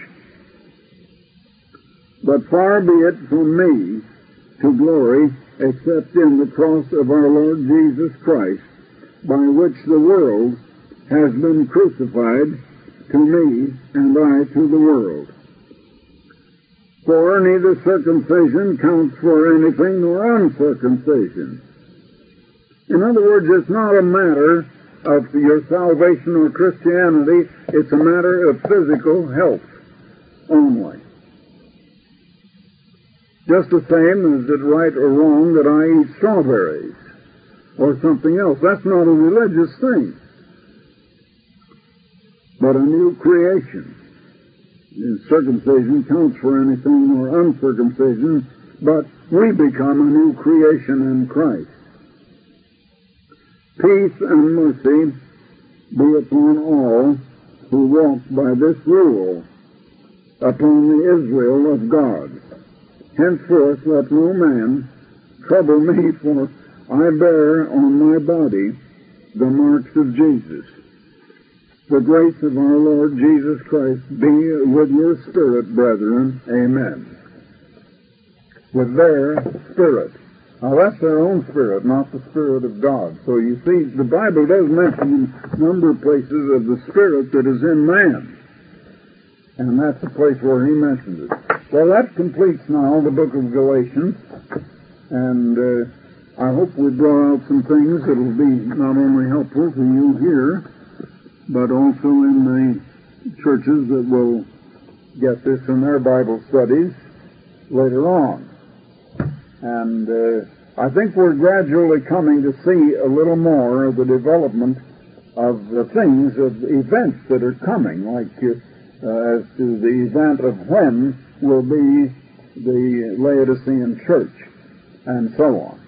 But far be it from me to glory except in the cross of our Lord Jesus Christ, by which the world has been crucified to me, and I to the world. For neither circumcision counts for anything nor uncircumcision. In other words, it's not a matter of your salvation or Christianity, it's a matter of physical health only. Just the same as it right or wrong that I eat strawberries or something else. That's not a religious thing, but a new creation. Circumcision counts for anything or uncircumcision, but we become a new creation in Christ. Peace and mercy be upon all who walk by this rule, upon the Israel of God. Henceforth let no man trouble me, for I bear on my body the marks of Jesus. The grace of our Lord Jesus Christ be with your spirit, brethren. Amen. With their spirit. Now that's their own spirit, not the Spirit of God. So you see, the Bible does mention a number of places of the spirit that is in man. And that's the place where he mentions it. Well, that completes now the book of Galatians. And uh, I hope we draw out some things that will be not only helpful to you here, but also in the churches that will get this in their Bible studies later on. And uh, I think we're gradually coming to see a little more of the development of the things, of events that are coming, like uh, as to the event of when will be the Laodicean church, and so on.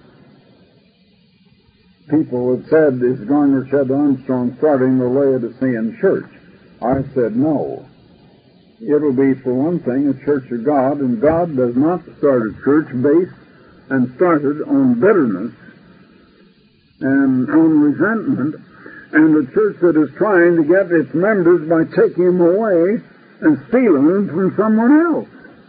People have said, is Garner said to Armstrong starting the Laodicean church? I said no. It'll be, for one thing, a church of God, and God does not start a church based and started on bitterness and on resentment, and a church that is trying to get its members by taking them away and stealing them from someone else.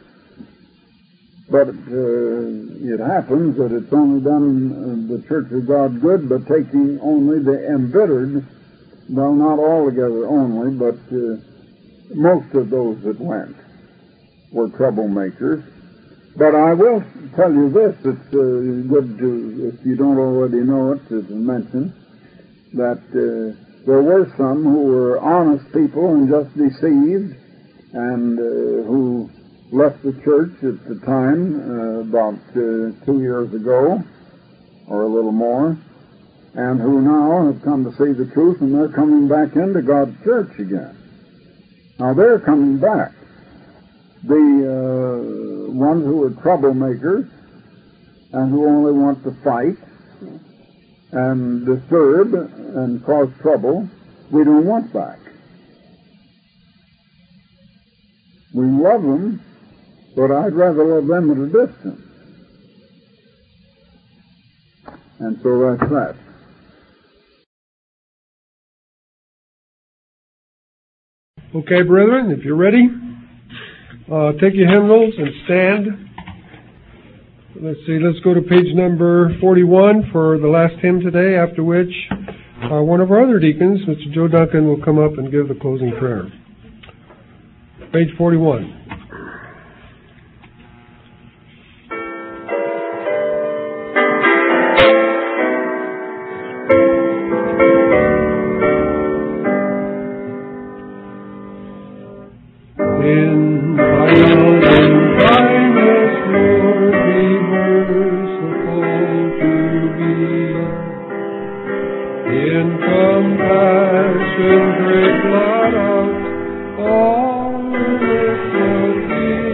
But uh, it happens that it's only done uh, the Church of God good by taking only the embittered, well, not altogether only, but uh, most of those that went were troublemakers. But I will tell you this, it's uh, good to, if you don't already know it, to mention that uh, there were some who were honest people and just deceived, and uh, who left the church at the time, uh, about uh, two years ago, or a little more, and who now have come to see the truth, and they're coming back into God's church again. Now they're coming back. The uh, ones who are troublemakers and who only want to fight and disturb and cause trouble, we don't want back. We love them, but I'd rather love them at a distance. And so that's that. Okay, brethren, if you're ready, uh, take your hymnals and stand. Let's see, let's go to page number forty-one for the last hymn today, after which uh, one of our other deacons, Mister Joe Duncan, will come up and give the closing prayer. Page forty-one. In thy loving kindness, Lord, be merciful to me. In compassion, great blot out all iniquity.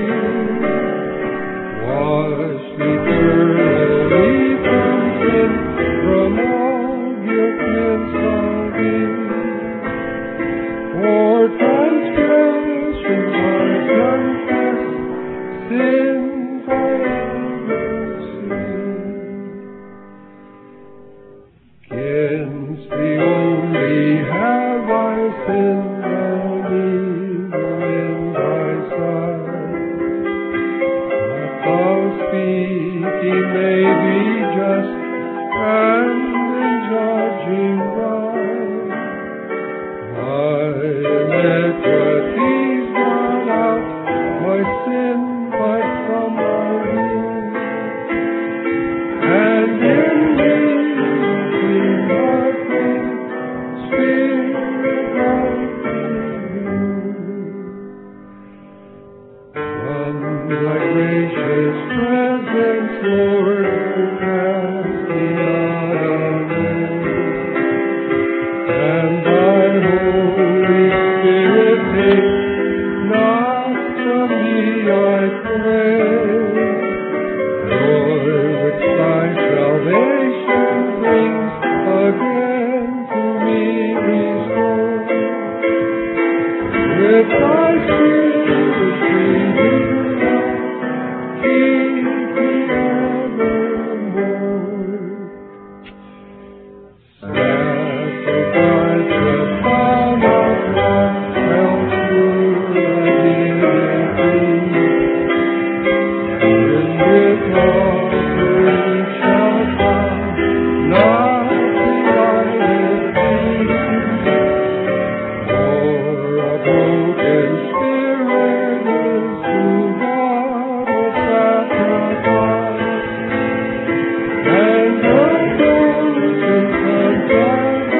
Wash me thoroughly from sin, from all guilt and sorrow. For transgression sin forever sin. Against thee only have I sinned and evil in thy sight. That thou speaking may be just and in judging right. My iniquities blot out my sin. From my will, and in me clean my faith, Spirit from thy gracious presence, Lord, cast me not away, and thy Holy Spirit take not from me, I pray. Lord, which thy salvation brings, again to me restore. With thy Spirit breathing out, keep me evermore. Sacrifice the fount of love, held true and in with love we shall find, not divided be. For a broken spirit is to God a sacrifice, and the broken contrite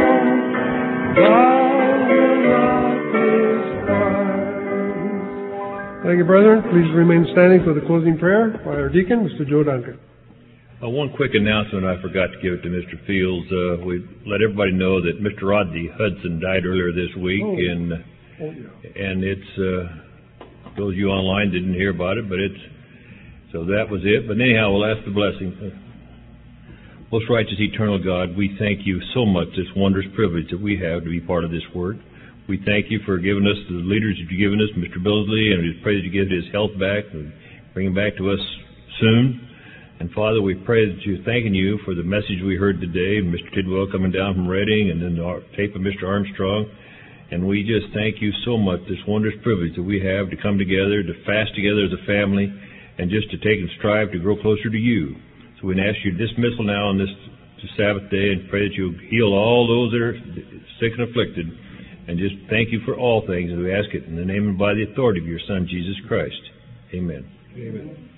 thou wilt not despise. Thank you, brethren. Please remain standing for the closing prayer by our deacon, Mister Joe Duncan. Uh, one quick announcement, I forgot to give it to Mister Fields. Uh, we let everybody know that Mister Rodney Hudson died earlier this week, Oh. and Oh, yeah. and it's uh, those of you online didn't hear about it, but it's so that was it. But anyhow, we'll ask the blessing. Most righteous, eternal God, we thank you so much, this wondrous privilege that we have to be part of this word. We thank you for giving us the leaders that you've given us, Mister Billsley, and we pray that you give his health back and bring him back to us soon. And Father, we pray that you're thanking you for the message we heard today, Mister Tidwell coming down from Reading, and then the tape of Mister Armstrong. And we just thank you so much, this wondrous privilege that we have to come together, to fast together as a family, and just to take and strive to grow closer to you. So we ask your dismissal now on this, this Sabbath day, and pray that you heal all those that are sick and afflicted. And just thank you for all things, and we ask it in the name and by the authority of your Son, Jesus Christ. Amen. Amen.